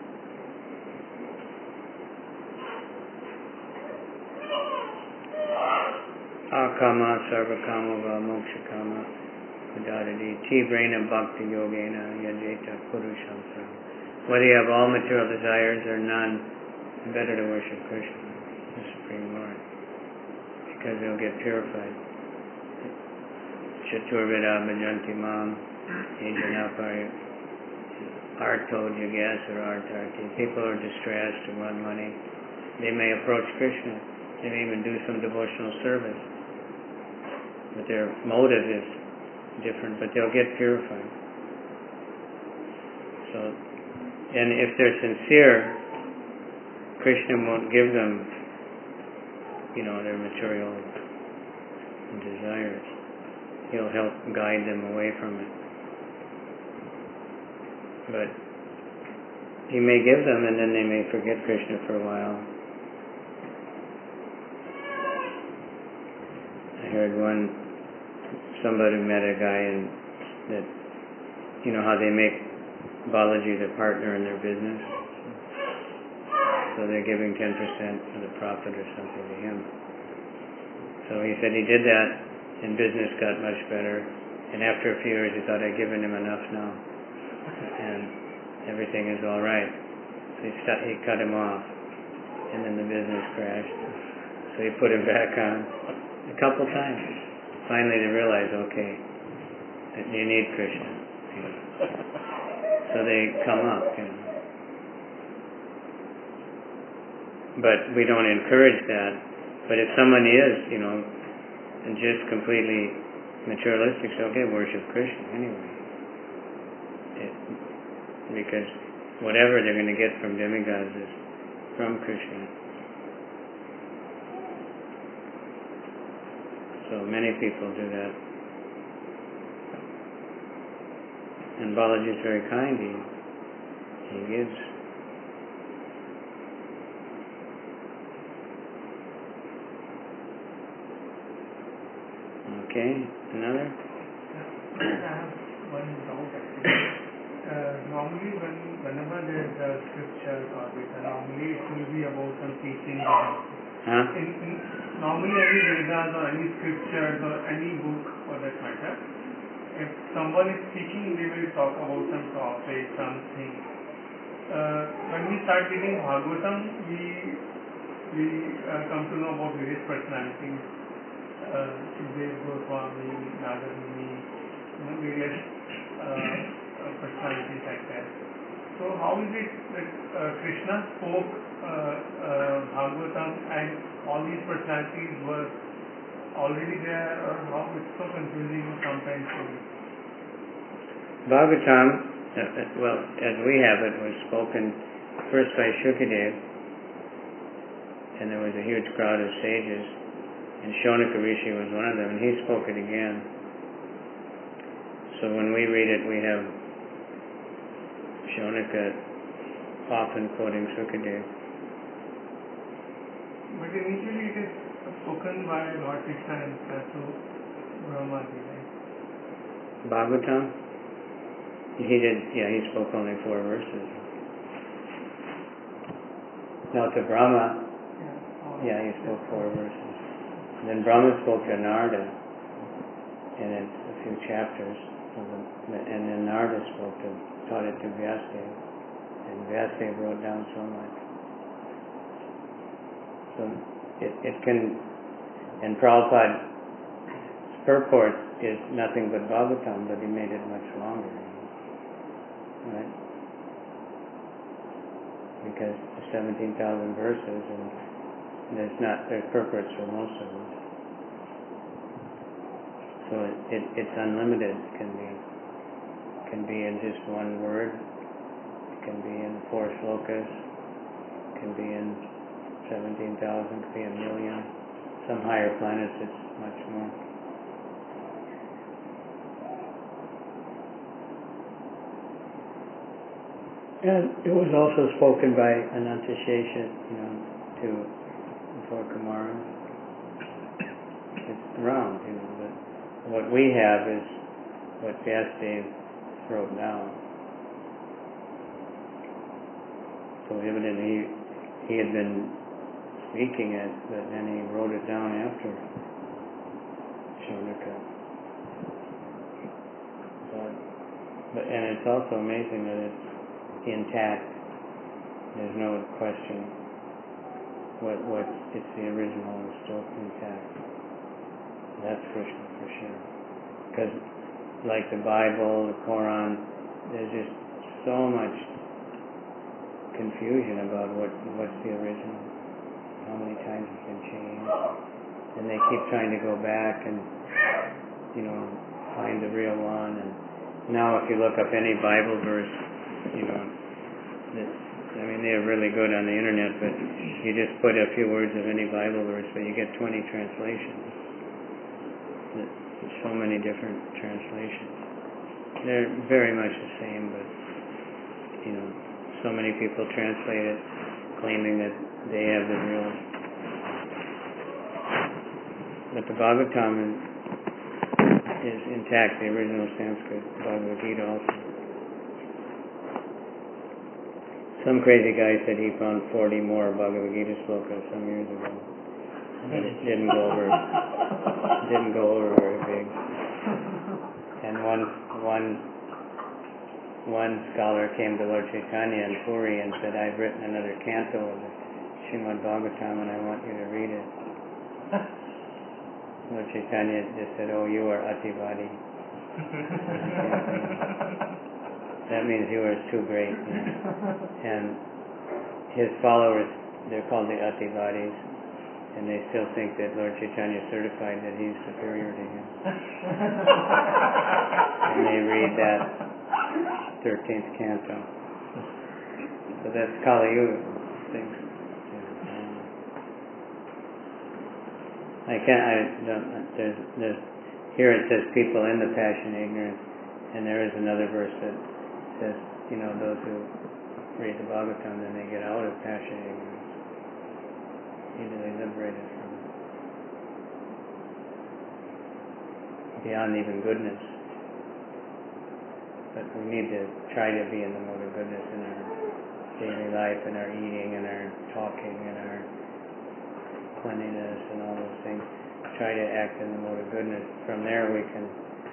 Akama sarvakama va mokshakama udadadi tibrena bhakti yogena yajeta purusham saram. Whether you have all material desires or none, it's better to worship Krishna, the Supreme Lord, because they'll get purified. Chaturveda bhajanti mam yajanapari arto jagasara artarti. People are distressed and want money. They may approach Krishna. They may even do some devotional service. But their motive is different, but they'll get purified. So, and if they're sincere, Krishna won't give them, you know, their material desires. He'll help guide them away from it. But he may give them, and then they may forget Krishna for a while. I heard one, somebody met a guy and that, you know how they make Balaji the partner in their business? So they're giving ten percent of the profit or something to him. So he said he did that and business got much better, and after a few years he thought I'd given him enough now and everything is all right. So he, st- he cut him off, and then the business crashed. So he put him back on a couple times. Finally they realized, okay, that you need Krishna. You know. So they come up, you know. But we don't encourage that. But if someone is, you know, and just completely materialistic, so okay, worship Krishna anyway. It, because whatever they're going to get from demigods is from Krishna. So many people do that. And Balaji is very kind. He, he gives. Okay, another? I have one doubt actually. Uh, normally when whenever there is a scripture or Veda, normally it will be about some teaching. Huh? In, in, normally any Vedas or any scriptures or any book for that matter, if someone is speaking, they will talk about some topic, something. Uh, when we start reading Bhagavatam, we we uh, come to know about various personalities. Uh, Sukdev Goswami, Nagarmuni, you know, various uh, uh, personalities like that. So how is it that uh, Krishna spoke uh, uh, Bhagavatam and all these personalities were already there, or how it's so confusing sometimes to me? Bhagavatam, uh, well, as we have it, was spoken first by Shukadev, and there was a huge crowd of sages. And Shonaka Rishi was one of them, and he spoke it again. So when we read it, we have Shonaka often quoting Sukadev. But initially it is spoken by Lord Krishna himself to Brahmaji, right? Bhagavatam? He did, yeah, he spoke only four verses. Now to Brahma, Yeah, yeah, he spoke four verses. And then Brahma spoke to Narada in a, a few chapters, of the, and then Narada spoke to, taught it to Vyasadeva, and Vyasadeva wrote down so much. So it, it can, and Prabhupada's purport is nothing but Bhagavatam, but he made it much longer, right? Because the seventeen thousand verses, and there's not, there's purports for most of them. So it, it, it's unlimited. It can be can be in just one word. It can be in four slokas. It can be in seventeen thousand. It can be a million. Some higher planets it's much more. And it was also spoken by Ananta Shesha, you know, to before Kumara. It's around, you know, but what we have is what Vyasadeva wrote down. So evidently he, he had been speaking it, but then he wrote it down after Shaunaka. But, but and it's also amazing that it's intact. There's no question. What what it's the original is still intact. That's Krishna for sure. Because like the Bible, the Quran, there's just so much confusion about what what's the original, how many times it's been changed, and they keep trying to go back and you know find the real one. And now if you look up any Bible verse, you know, that, I mean they're really good on the internet, but you just put a few words of any Bible verse, but you get twenty translations. There's so many different translations. They're very much the same, but you know, so many people translate it, claiming that they have the real. But the Bhagavatam is, is intact, the original Sanskrit Bhagavad Gita also. Some crazy guy said he found forty more Bhagavad Gita slokas some years ago. But it didn't go over. Didn't go over very big. And one one one scholar came to Lord Chaitanya in Puri and said, "I've written another canto of the Srimad Bhagavatam and I want you to read it." Lord Chaitanya just said, "Oh, you are Ativadi." That means you are too great. You know? And his followers, they're called the Ativadis, and they still think that Lord Chaitanya certified that he's superior to him. And they read that thirteenth canto. So that's Kali Yuga things. I can't. I don't. There's. There's. Here it says people in the passion ignorant, and there is another verse that says, you know, those who read the Bhagavatam, then they get out of passion ignorance. Easily liberated from it. Beyond even goodness. But we need to try to be in the mode of goodness in our daily life, in our eating, in our talking, in our cleanliness and all those things. Try to act in the mode of goodness. From there we can,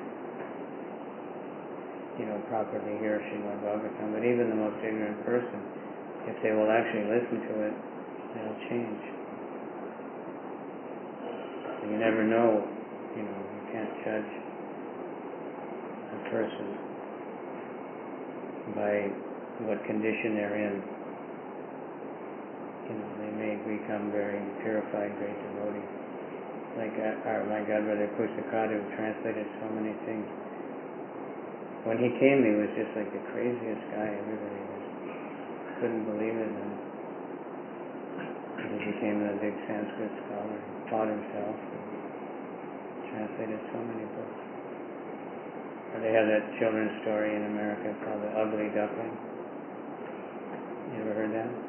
you know, properly hear Srimad Bhagavatam. But even the most ignorant person, if they will actually listen to it, they'll change. You never know, you know, you can't judge a person by what condition they're in. You know, they may become very purified, great devotees. Like our, my Godbrother Kusakadu, who translated so many things. When he came, he was just like the craziest guy. Everybody was, couldn't believe it. And he became a big Sanskrit scholar. He taught himself. Translated so many books. Or they have that children's story in America called The Ugly Duckling. You ever heard that?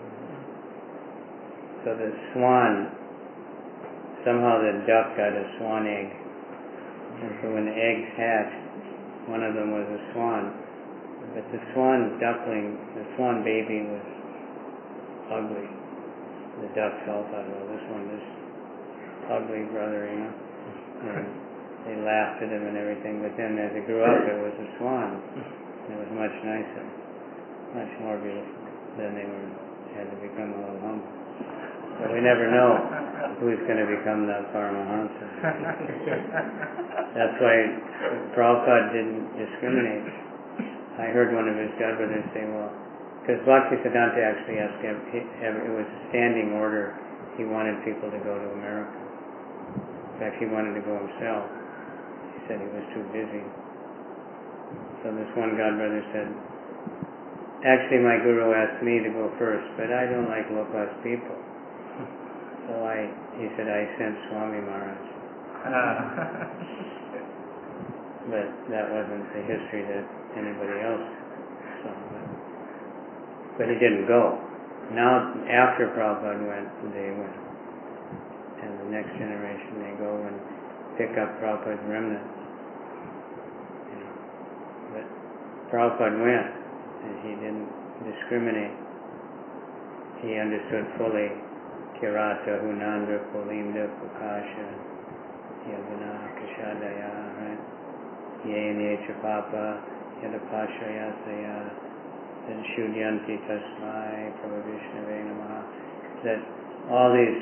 So the swan, somehow the duck got a swan egg. And so when the eggs hatched, one of them was a swan. But the swan duckling, the swan baby was ugly. The ducks all thought, well, this one, this ugly brother, you know. And they laughed at him and everything, but then as it grew up, it was a swan. And it was much nicer, much more beautiful. Then they were had to become a little humble. So we never know who's going to become the Paramahansa. That's why Prabhupada didn't discriminate. I heard one of his godbrothers say, well, because Bhaktisiddhanta actually asked him, it was a standing order, he wanted people to go to America. In fact, he wanted to go himself. He said he was too busy. So this one godbrother said, actually my guru asked me to go first, but I don't like low-class people. So I, he said, I sent Swami Maharaj. But that wasn't the history that anybody else saw. But but he didn't go. Now, after Prabhupada went, they went. And the next generation, they go and pick up Prabhupada's remnants. You know. But Prabhupada went, and he didn't discriminate. He understood fully Kirata, Hunandra, Pulinda, Pukasha, Yavana, Kashadaya, right? Ye Chapapa, Yadapasha Yasaya, then Shudyanti Tasmai, Prabhavishnave Namaha. That all these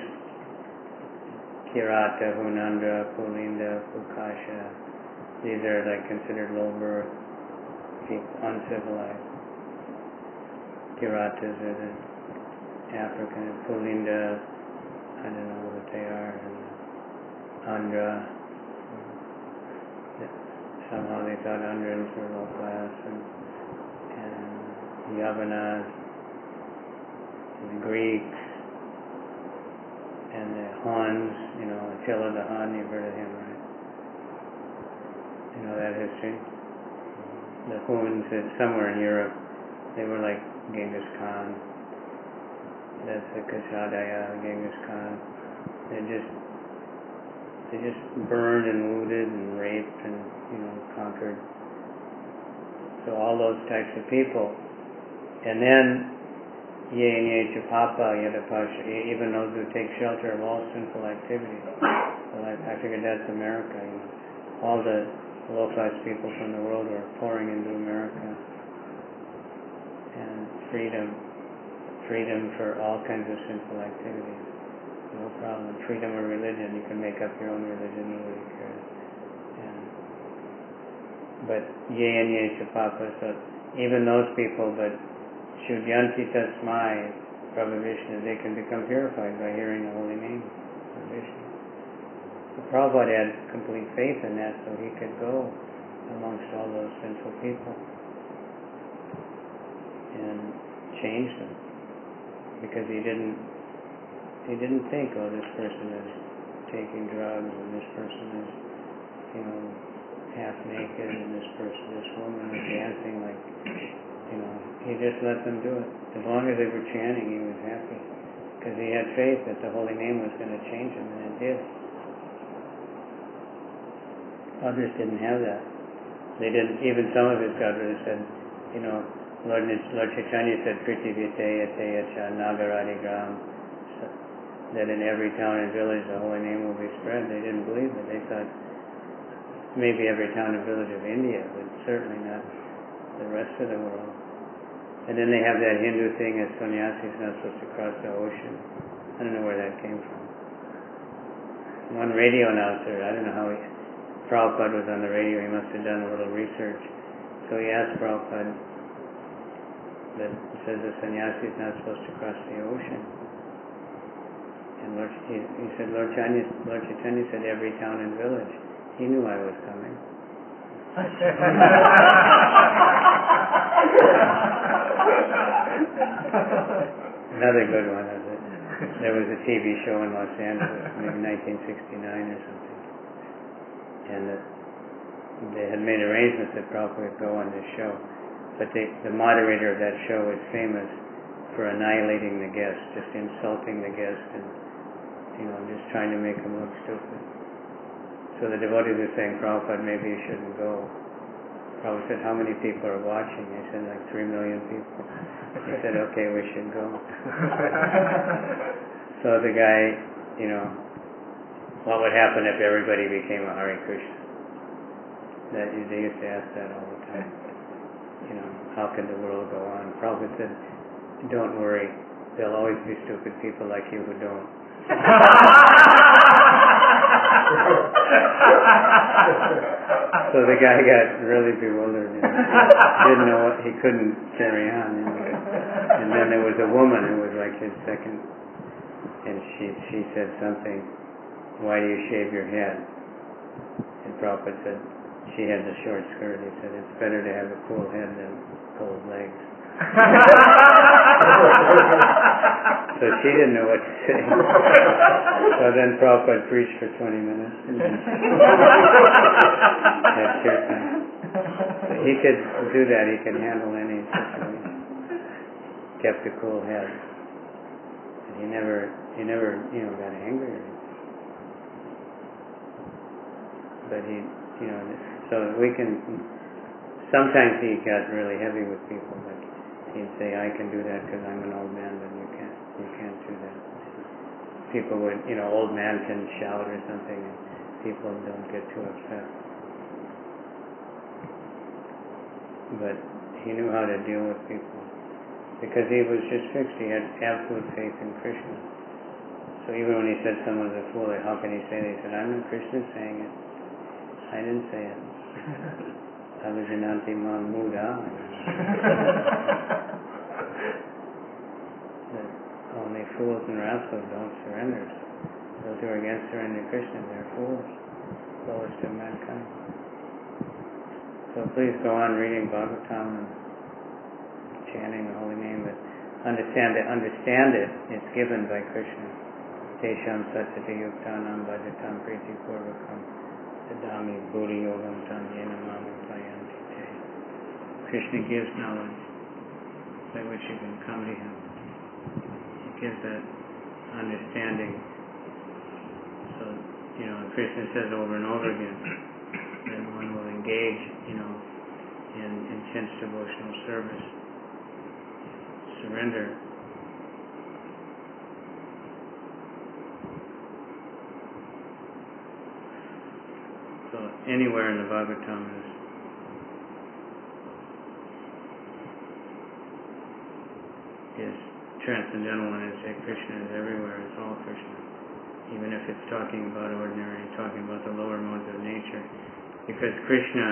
Kirata, Hunandra, Pulinda, Pukasha, these are like considered low birth, people, uncivilized. Kiratas are the African, and Pulinda, I don't know what they are, and Andhra, somehow they thought Andhras were low class, and, and Yavanas, and the Greeks, and the Huns, you know, Attila the Hun, you've heard of him, right? You know that history? The Huns, somewhere in Europe, they were like Genghis Khan. That's the Kashadaya, Genghis Khan. They just they just burned and looted and raped and, you know, conquered. So all those types of people. And then Ye and Ye Chapapa, Yadapasha, even those who take shelter of all sinful activities. Well, I, I figured that's America, you know. All the low-class people from the world are pouring into America. And freedom, freedom for all kinds of sinful activities. No problem. Freedom of religion, you can make up your own religion, nobody cares. And, but Ye and Ye Chapapa, so even those people, but Shudyanti Tasmai, Prabhu Vishnu, they can become purified by hearing the holy name of Vishnu. So Prabhupada had complete faith in that, so he could go amongst all those sinful people and change them, because he didn't he didn't think, oh, this person is taking drugs, and this person is, you know, half naked, and this person, this woman is dancing like, you know, he just let them do it. As long as they were chanting, he was happy, because he had faith that the holy name was going to change him, and it did. Others didn't have that. They didn't, even some of his godbrothers said, you know, Lord, Lord Chaitanya said, Priti Viteya Teya Cha Nagaradi Gram, that in every town and village the holy name will be spread. They didn't believe it. They thought maybe every town and village of India, but certainly not the rest of the world. And then they have that Hindu thing that sannyasi is not supposed to cross the ocean. I don't know where that came from. One radio announcer, I don't know how he, Prabhupada was on the radio, he must have done a little research. So he asked Prabhupada, that says the sannyasi is not supposed to cross the ocean. And Lord, he, he said, Lord Chaitanya, Lord Chaitanya said every town and village. He knew I was coming. Another good one is it. There was a T V show in Los Angeles, maybe nineteen sixty-nine or something. And the, they had made arrangements that Prabhupada would go on this show. But they, the moderator of that show was famous for annihilating the guest, just insulting the guest and, you know, just trying to make him look stupid. So the devotees were saying, Prabhupada, maybe you shouldn't go. Prabhupada said, how many people are watching? They said, like three million people. He said, okay, we should go. So the guy, you know, what would happen if everybody became a Hare Krishna? That they used to ask that all the time. You know, how can the world go on? Prabhupada said, don't worry, there'll always be stupid people like you who don't. So the guy got really bewildered, you know, didn't know what, he couldn't carry on, you know. And then there was a woman who was like his second, and she she said something, why do you shave your head? And Prabhupada said, she had the short skirt. He said, it's better to have a cool head than cold legs. So she didn't know what to say. So then Prabhupada preached for twenty minutes. Had kirtan. So he could do that. He could handle any situation. kept a cool head. And he never, he never, you know, got angry or anything. But he, you know, so we can, sometimes he got really heavy with people, but he'd say, I can do that because I'm an old man, but you can't, you can't do that. People would, you know, old man can shout or something, and people don't get too upset. But he knew how to deal with people because he was just fixed. He had absolute faith in Krishna. So even when he said someone's a fool, like, how can he say that? He said, I'm in Krishna saying it. I didn't say it. Avijananti mam muda. Only fools and rascals don't surrender. Those who are against surrender to Krishna, they're fools. Lowest of mankind. So please go on reading Bhagavatam and chanting the holy name, but understand that understand it, it's given by Krishna. Tesham satsati yuktanam bhajatam priti purvakam tadami buddhi yogam tam yena mama payanti te. Krishna gives knowledge by which you can come to him. He gives that understanding. So, you know, Krishna says over and over again, then one will engage, you know, in intense devotional service, surrender. So anywhere in the Bhagavatam is is transcendental, and I say Krishna is everywhere. It's all Krishna. Even if it's talking about ordinary, talking about the lower modes of nature. Because Krishna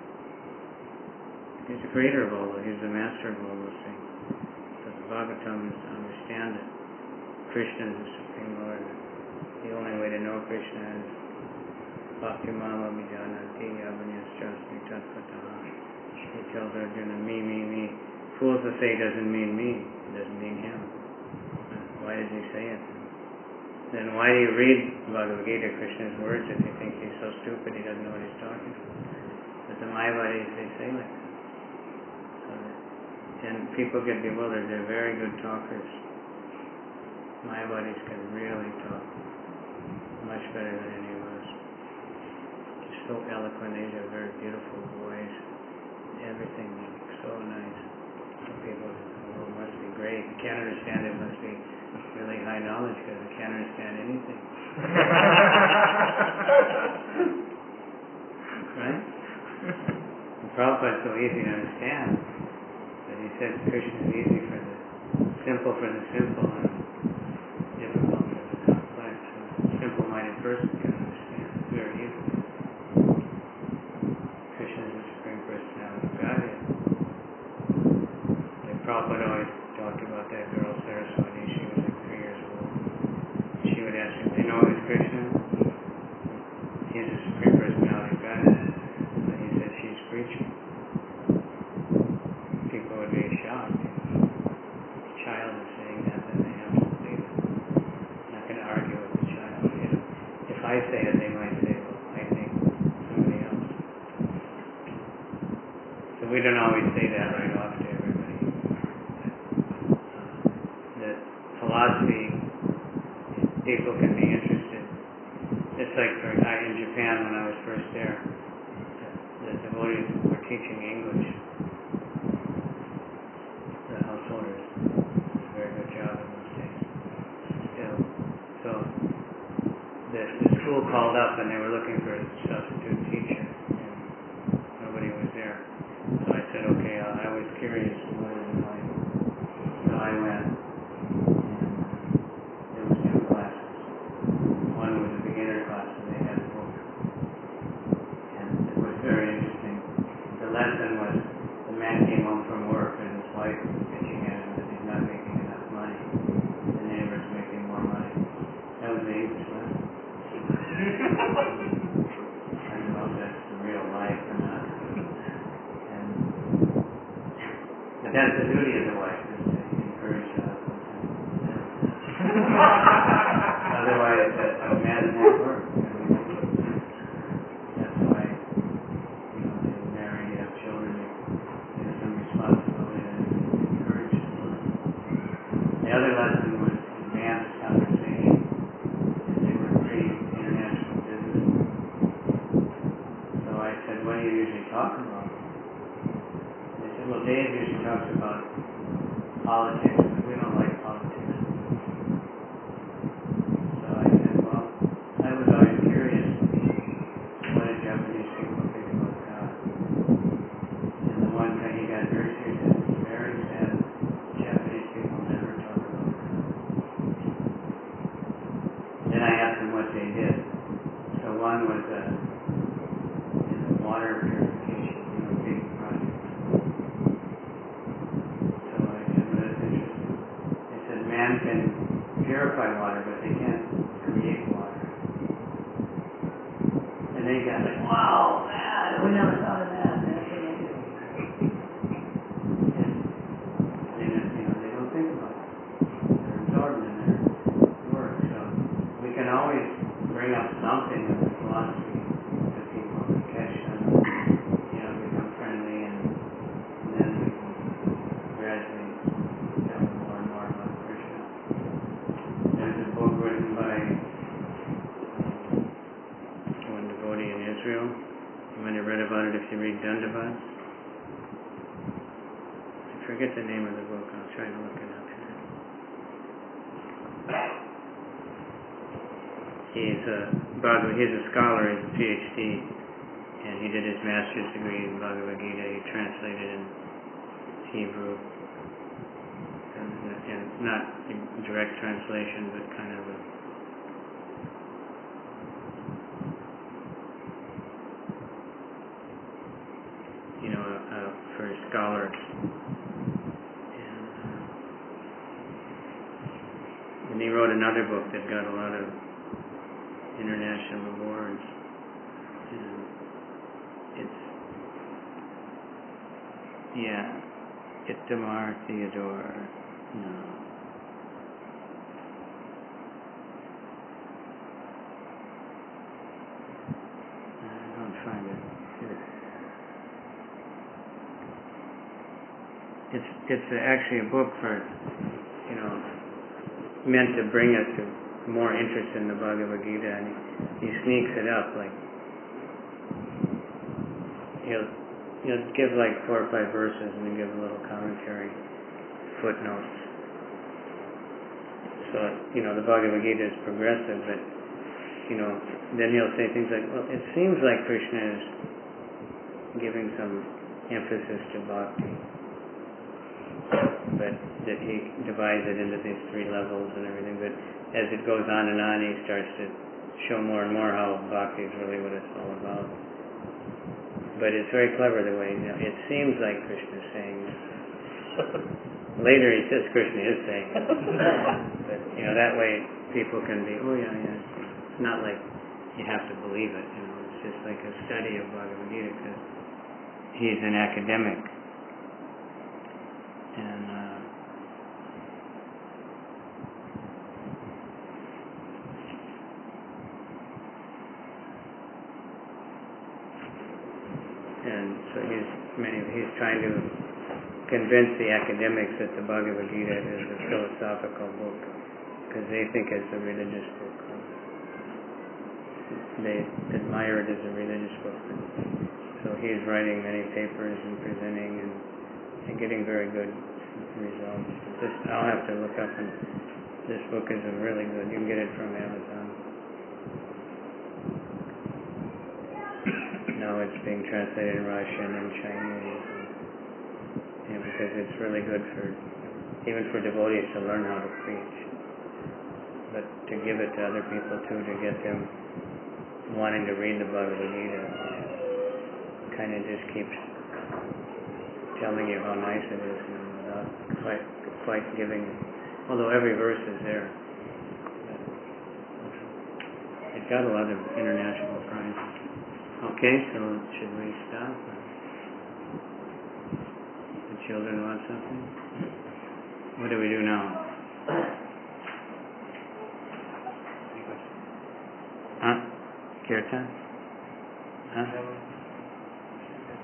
is the creator of all those, he's the master of all those things. So the Bhagavatam is to understand it. Krishna is the Supreme Lord. The only way to know Krishna is Bhakti Mama Vijanati Yavanyastasmi Tatpataha. He tells Arjuna, me, me, me. Fools will say it doesn't mean me, it doesn't mean him. Why does he say it? Then why do you read Bhagavad Gita, Krishna's words, if you think he's so stupid he doesn't know what he's talking about? But the Mayavadis, they say like that. So that. And people get bewildered. They're very good talkers. Mayavadis can really talk much better than any of us. They're so eloquent. They have very beautiful voice. Everything is so nice. So people, oh, it must be great. You can't understand it. It must be really high knowledge because I can't understand anything. Right? And Prabhupada's so easy to understand that he says Krishna is easy for the simple for the simple and difficult for the complex. So a simple-minded person can understand very easily. Krishna is the Supreme Personality of Godhead. Like Prabhupada always talked about that girl Saraswati. She was like three years old. She would ask him, do you know who's Krishna? He's the Supreme Personality of Godhead. But he said, she's preaching. People would be shocked. The child is saying that, then they have to believe it. I'm not going to argue with the child. You know, if I say it, they might say, well, I think somebody else. So we don't always say that right off to everybody. That philosophy, people can be interested. It's like for, I, in Japan when I was first there, the, the devotees were teaching English. The householders did a very good job in those days. Still. So the, the school called up and they were looking for a substitute teacher and nobody was there. So I said, okay, uh, I was curious what is it like. So I went. That's the duty of the wife, is to encourage the husband. Otherwise, a, a man won't work. That's why, you know, they marry, you have children, you have some responsibility to encourage the work. other lesson was advanced conversation, and they were pretty international business. So I said, what do you usually talk about? They said, well, Dave usually talks about politics, but we don't like politics. So I said, well, I was always curious, what did Japanese people think about God? And the one thing he got very serious, it's very sad, Japanese people never talk about God. Then I asked them what they did. So one was uh, in the water purification, you know, big project. So I said, well, that's interesting. They said, man can purify water, but they can't create water. And they got like, wow, man, we never thought of that. That's what they do. And they don't, you know, they don't think about it. They're absorbed in their work. So we can always bring up something in the philosophy to people to catch them, you know, become friendly, and, and then we can gradually tell them more and more about Krishna. There's a book written by one devotee in Israel. You might have read about it if you read Dandavad. I forget the name of the book. I'll try to look it up here. He's a Bhagavad, he's a scholar, he's a PhD, and he did his master's degree in Bhagavad Gita. He translated in Hebrew, and, and not in direct translation, but kind of a you know, uh, uh, for scholars. And, uh, and he wrote another book that got a lot of international awards. And it's, yeah, Ithamar Theodore. No. I don't find it. It's it's actually a book for, you know, meant to bring us to more interest in the Bhagavad Gita, and he, he sneaks it up, like he'll he'll give like four or five verses and then give a little commentary, footnotes. So, you know, the Bhagavad Gita is progressive, but, you know, then he'll say things like, well, it seems like Krishna is giving some emphasis to bhakti, but that he divides it into these three levels and everything, but as it goes on and on, he starts to show more and more how bhakti is really what it's all about. But it's very clever the way, you know, it seems like Krishna is saying this. Later he says Krishna is saying it. But, you know, that way people can be, oh yeah, yeah. It's not like you have to believe it, you know, it's just like a study of Bhagavad Gita, because he's an academic. And uh, and so he's many he's trying to convince the academics that the Bhagavad Gita is a philosophical book, because they think it's a religious book. They admire it as a religious book. So he's writing many papers and presenting and, and getting very good results. Just, I'll have to look up, and this book is a really good. You can get it from Amazon. Now it's being translated in Russian and Chinese, and, you know, because it's really good for even for devotees to learn how to preach, but to give it to other people too, to get them wanting to read the Bhagavad Gita, kind of just keeps telling you how nice it is, you know, without quite quite giving, although every verse is there. It got a lot of international prizes. Okay, so should we stop? The children want something? What do we do now? Huh? Kirtan? Huh?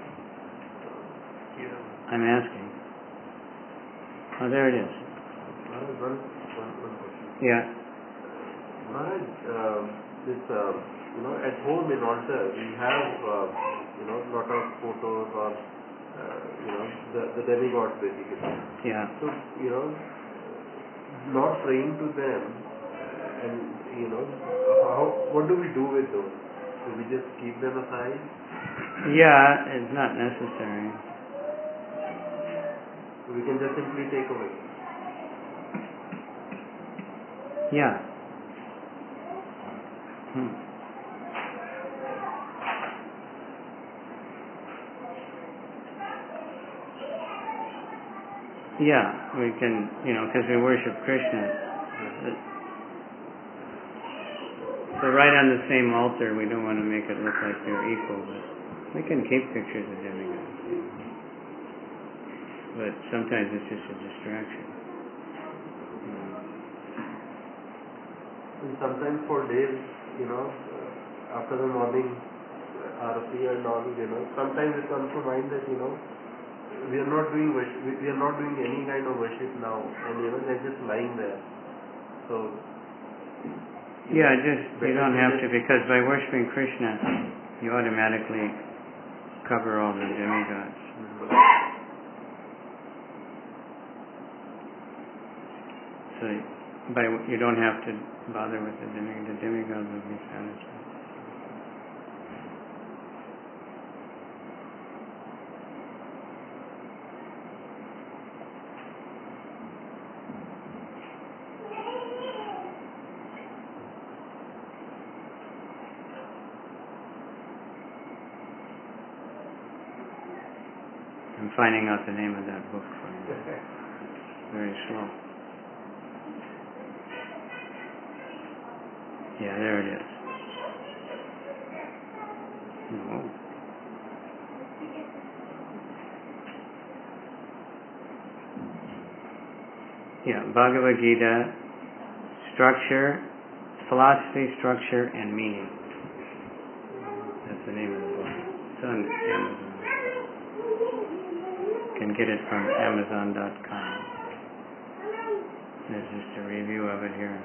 I'm asking. Oh, there it is. Maharaj, one, one, one question. Yeah. Maharaj, um, this, uh, you know, at home in altar, we have, uh, you know, lot of photos or, uh, you know, the, the demigods basically. Yeah. So, you know, not praying to them, uh, and, you know, how, what do we do with those? Do we just keep them aside? Yeah, it's not necessary. We can just simply take away. Yeah. Hmm. Yeah, we can, you know, because we worship Krishna. So right on the same altar, we don't want to make it look like they're equal, but we can keep pictures of demigods. But sometimes it's just a distraction. And sometimes for days, you know, uh, after the morning uh, arati and all, you know, sometimes it comes to mind that, you know, we are not doing worship, we we are not doing any kind of worship now, and you know, they're just lying there. So, Yeah, just, you don't have to, because by worshiping Krishna, you automatically cover all the demigods. So, by, you don't have to bother with the demigods, the demigods will be satisfied. I'm finding out the name of that book for you. Very slow. Yeah, there it is. No. Yeah, Bhagavad Gita, structure, philosophy, structure, and meaning. That's the name of the book. It's on Amazon. You can get it from amazon dot com. There's just a review of it here.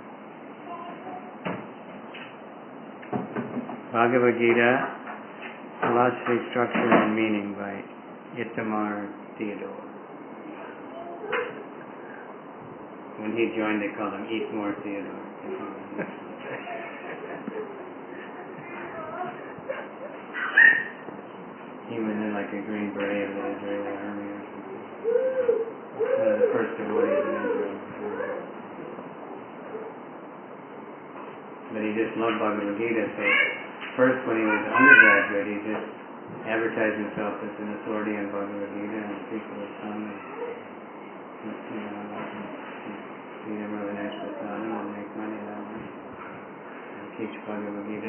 Bhagavad Gita, Philosophy, Structure, and Meaning by Itamar Theodore. When he joined, they called him Eat More Theodore. He was in like a Green Beret of the Israeli army or something. One of the first devotees in Israel. But he just loved Bhagavad Gita, so first when he was an undergraduate, he just advertised himself as an authority on Bhagavad Gita, and people would come and, you know, he never really nice to sadhana and make money that way. And teach Bhagavad Gita.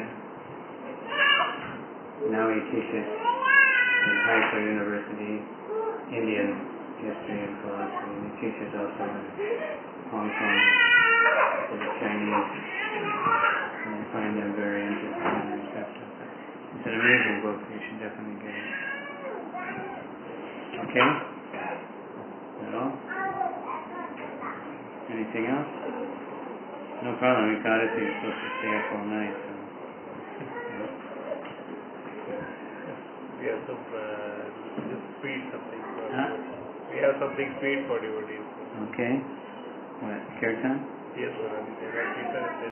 Now he teaches in Haifa University, Indian history and philosophy, and he teaches also in Hong Kong for the Chinese, and I find them very interesting and receptive. It's an amazing book, you should definitely get it. Okay? Is that all? Anything else? No problem, Ekadasi is supposed to stay up all night, so. We have some uh, just sweet something for Huh? We have something sweet for devotees. Okay. What, kirtan? Yes, Maharaj. Kirtan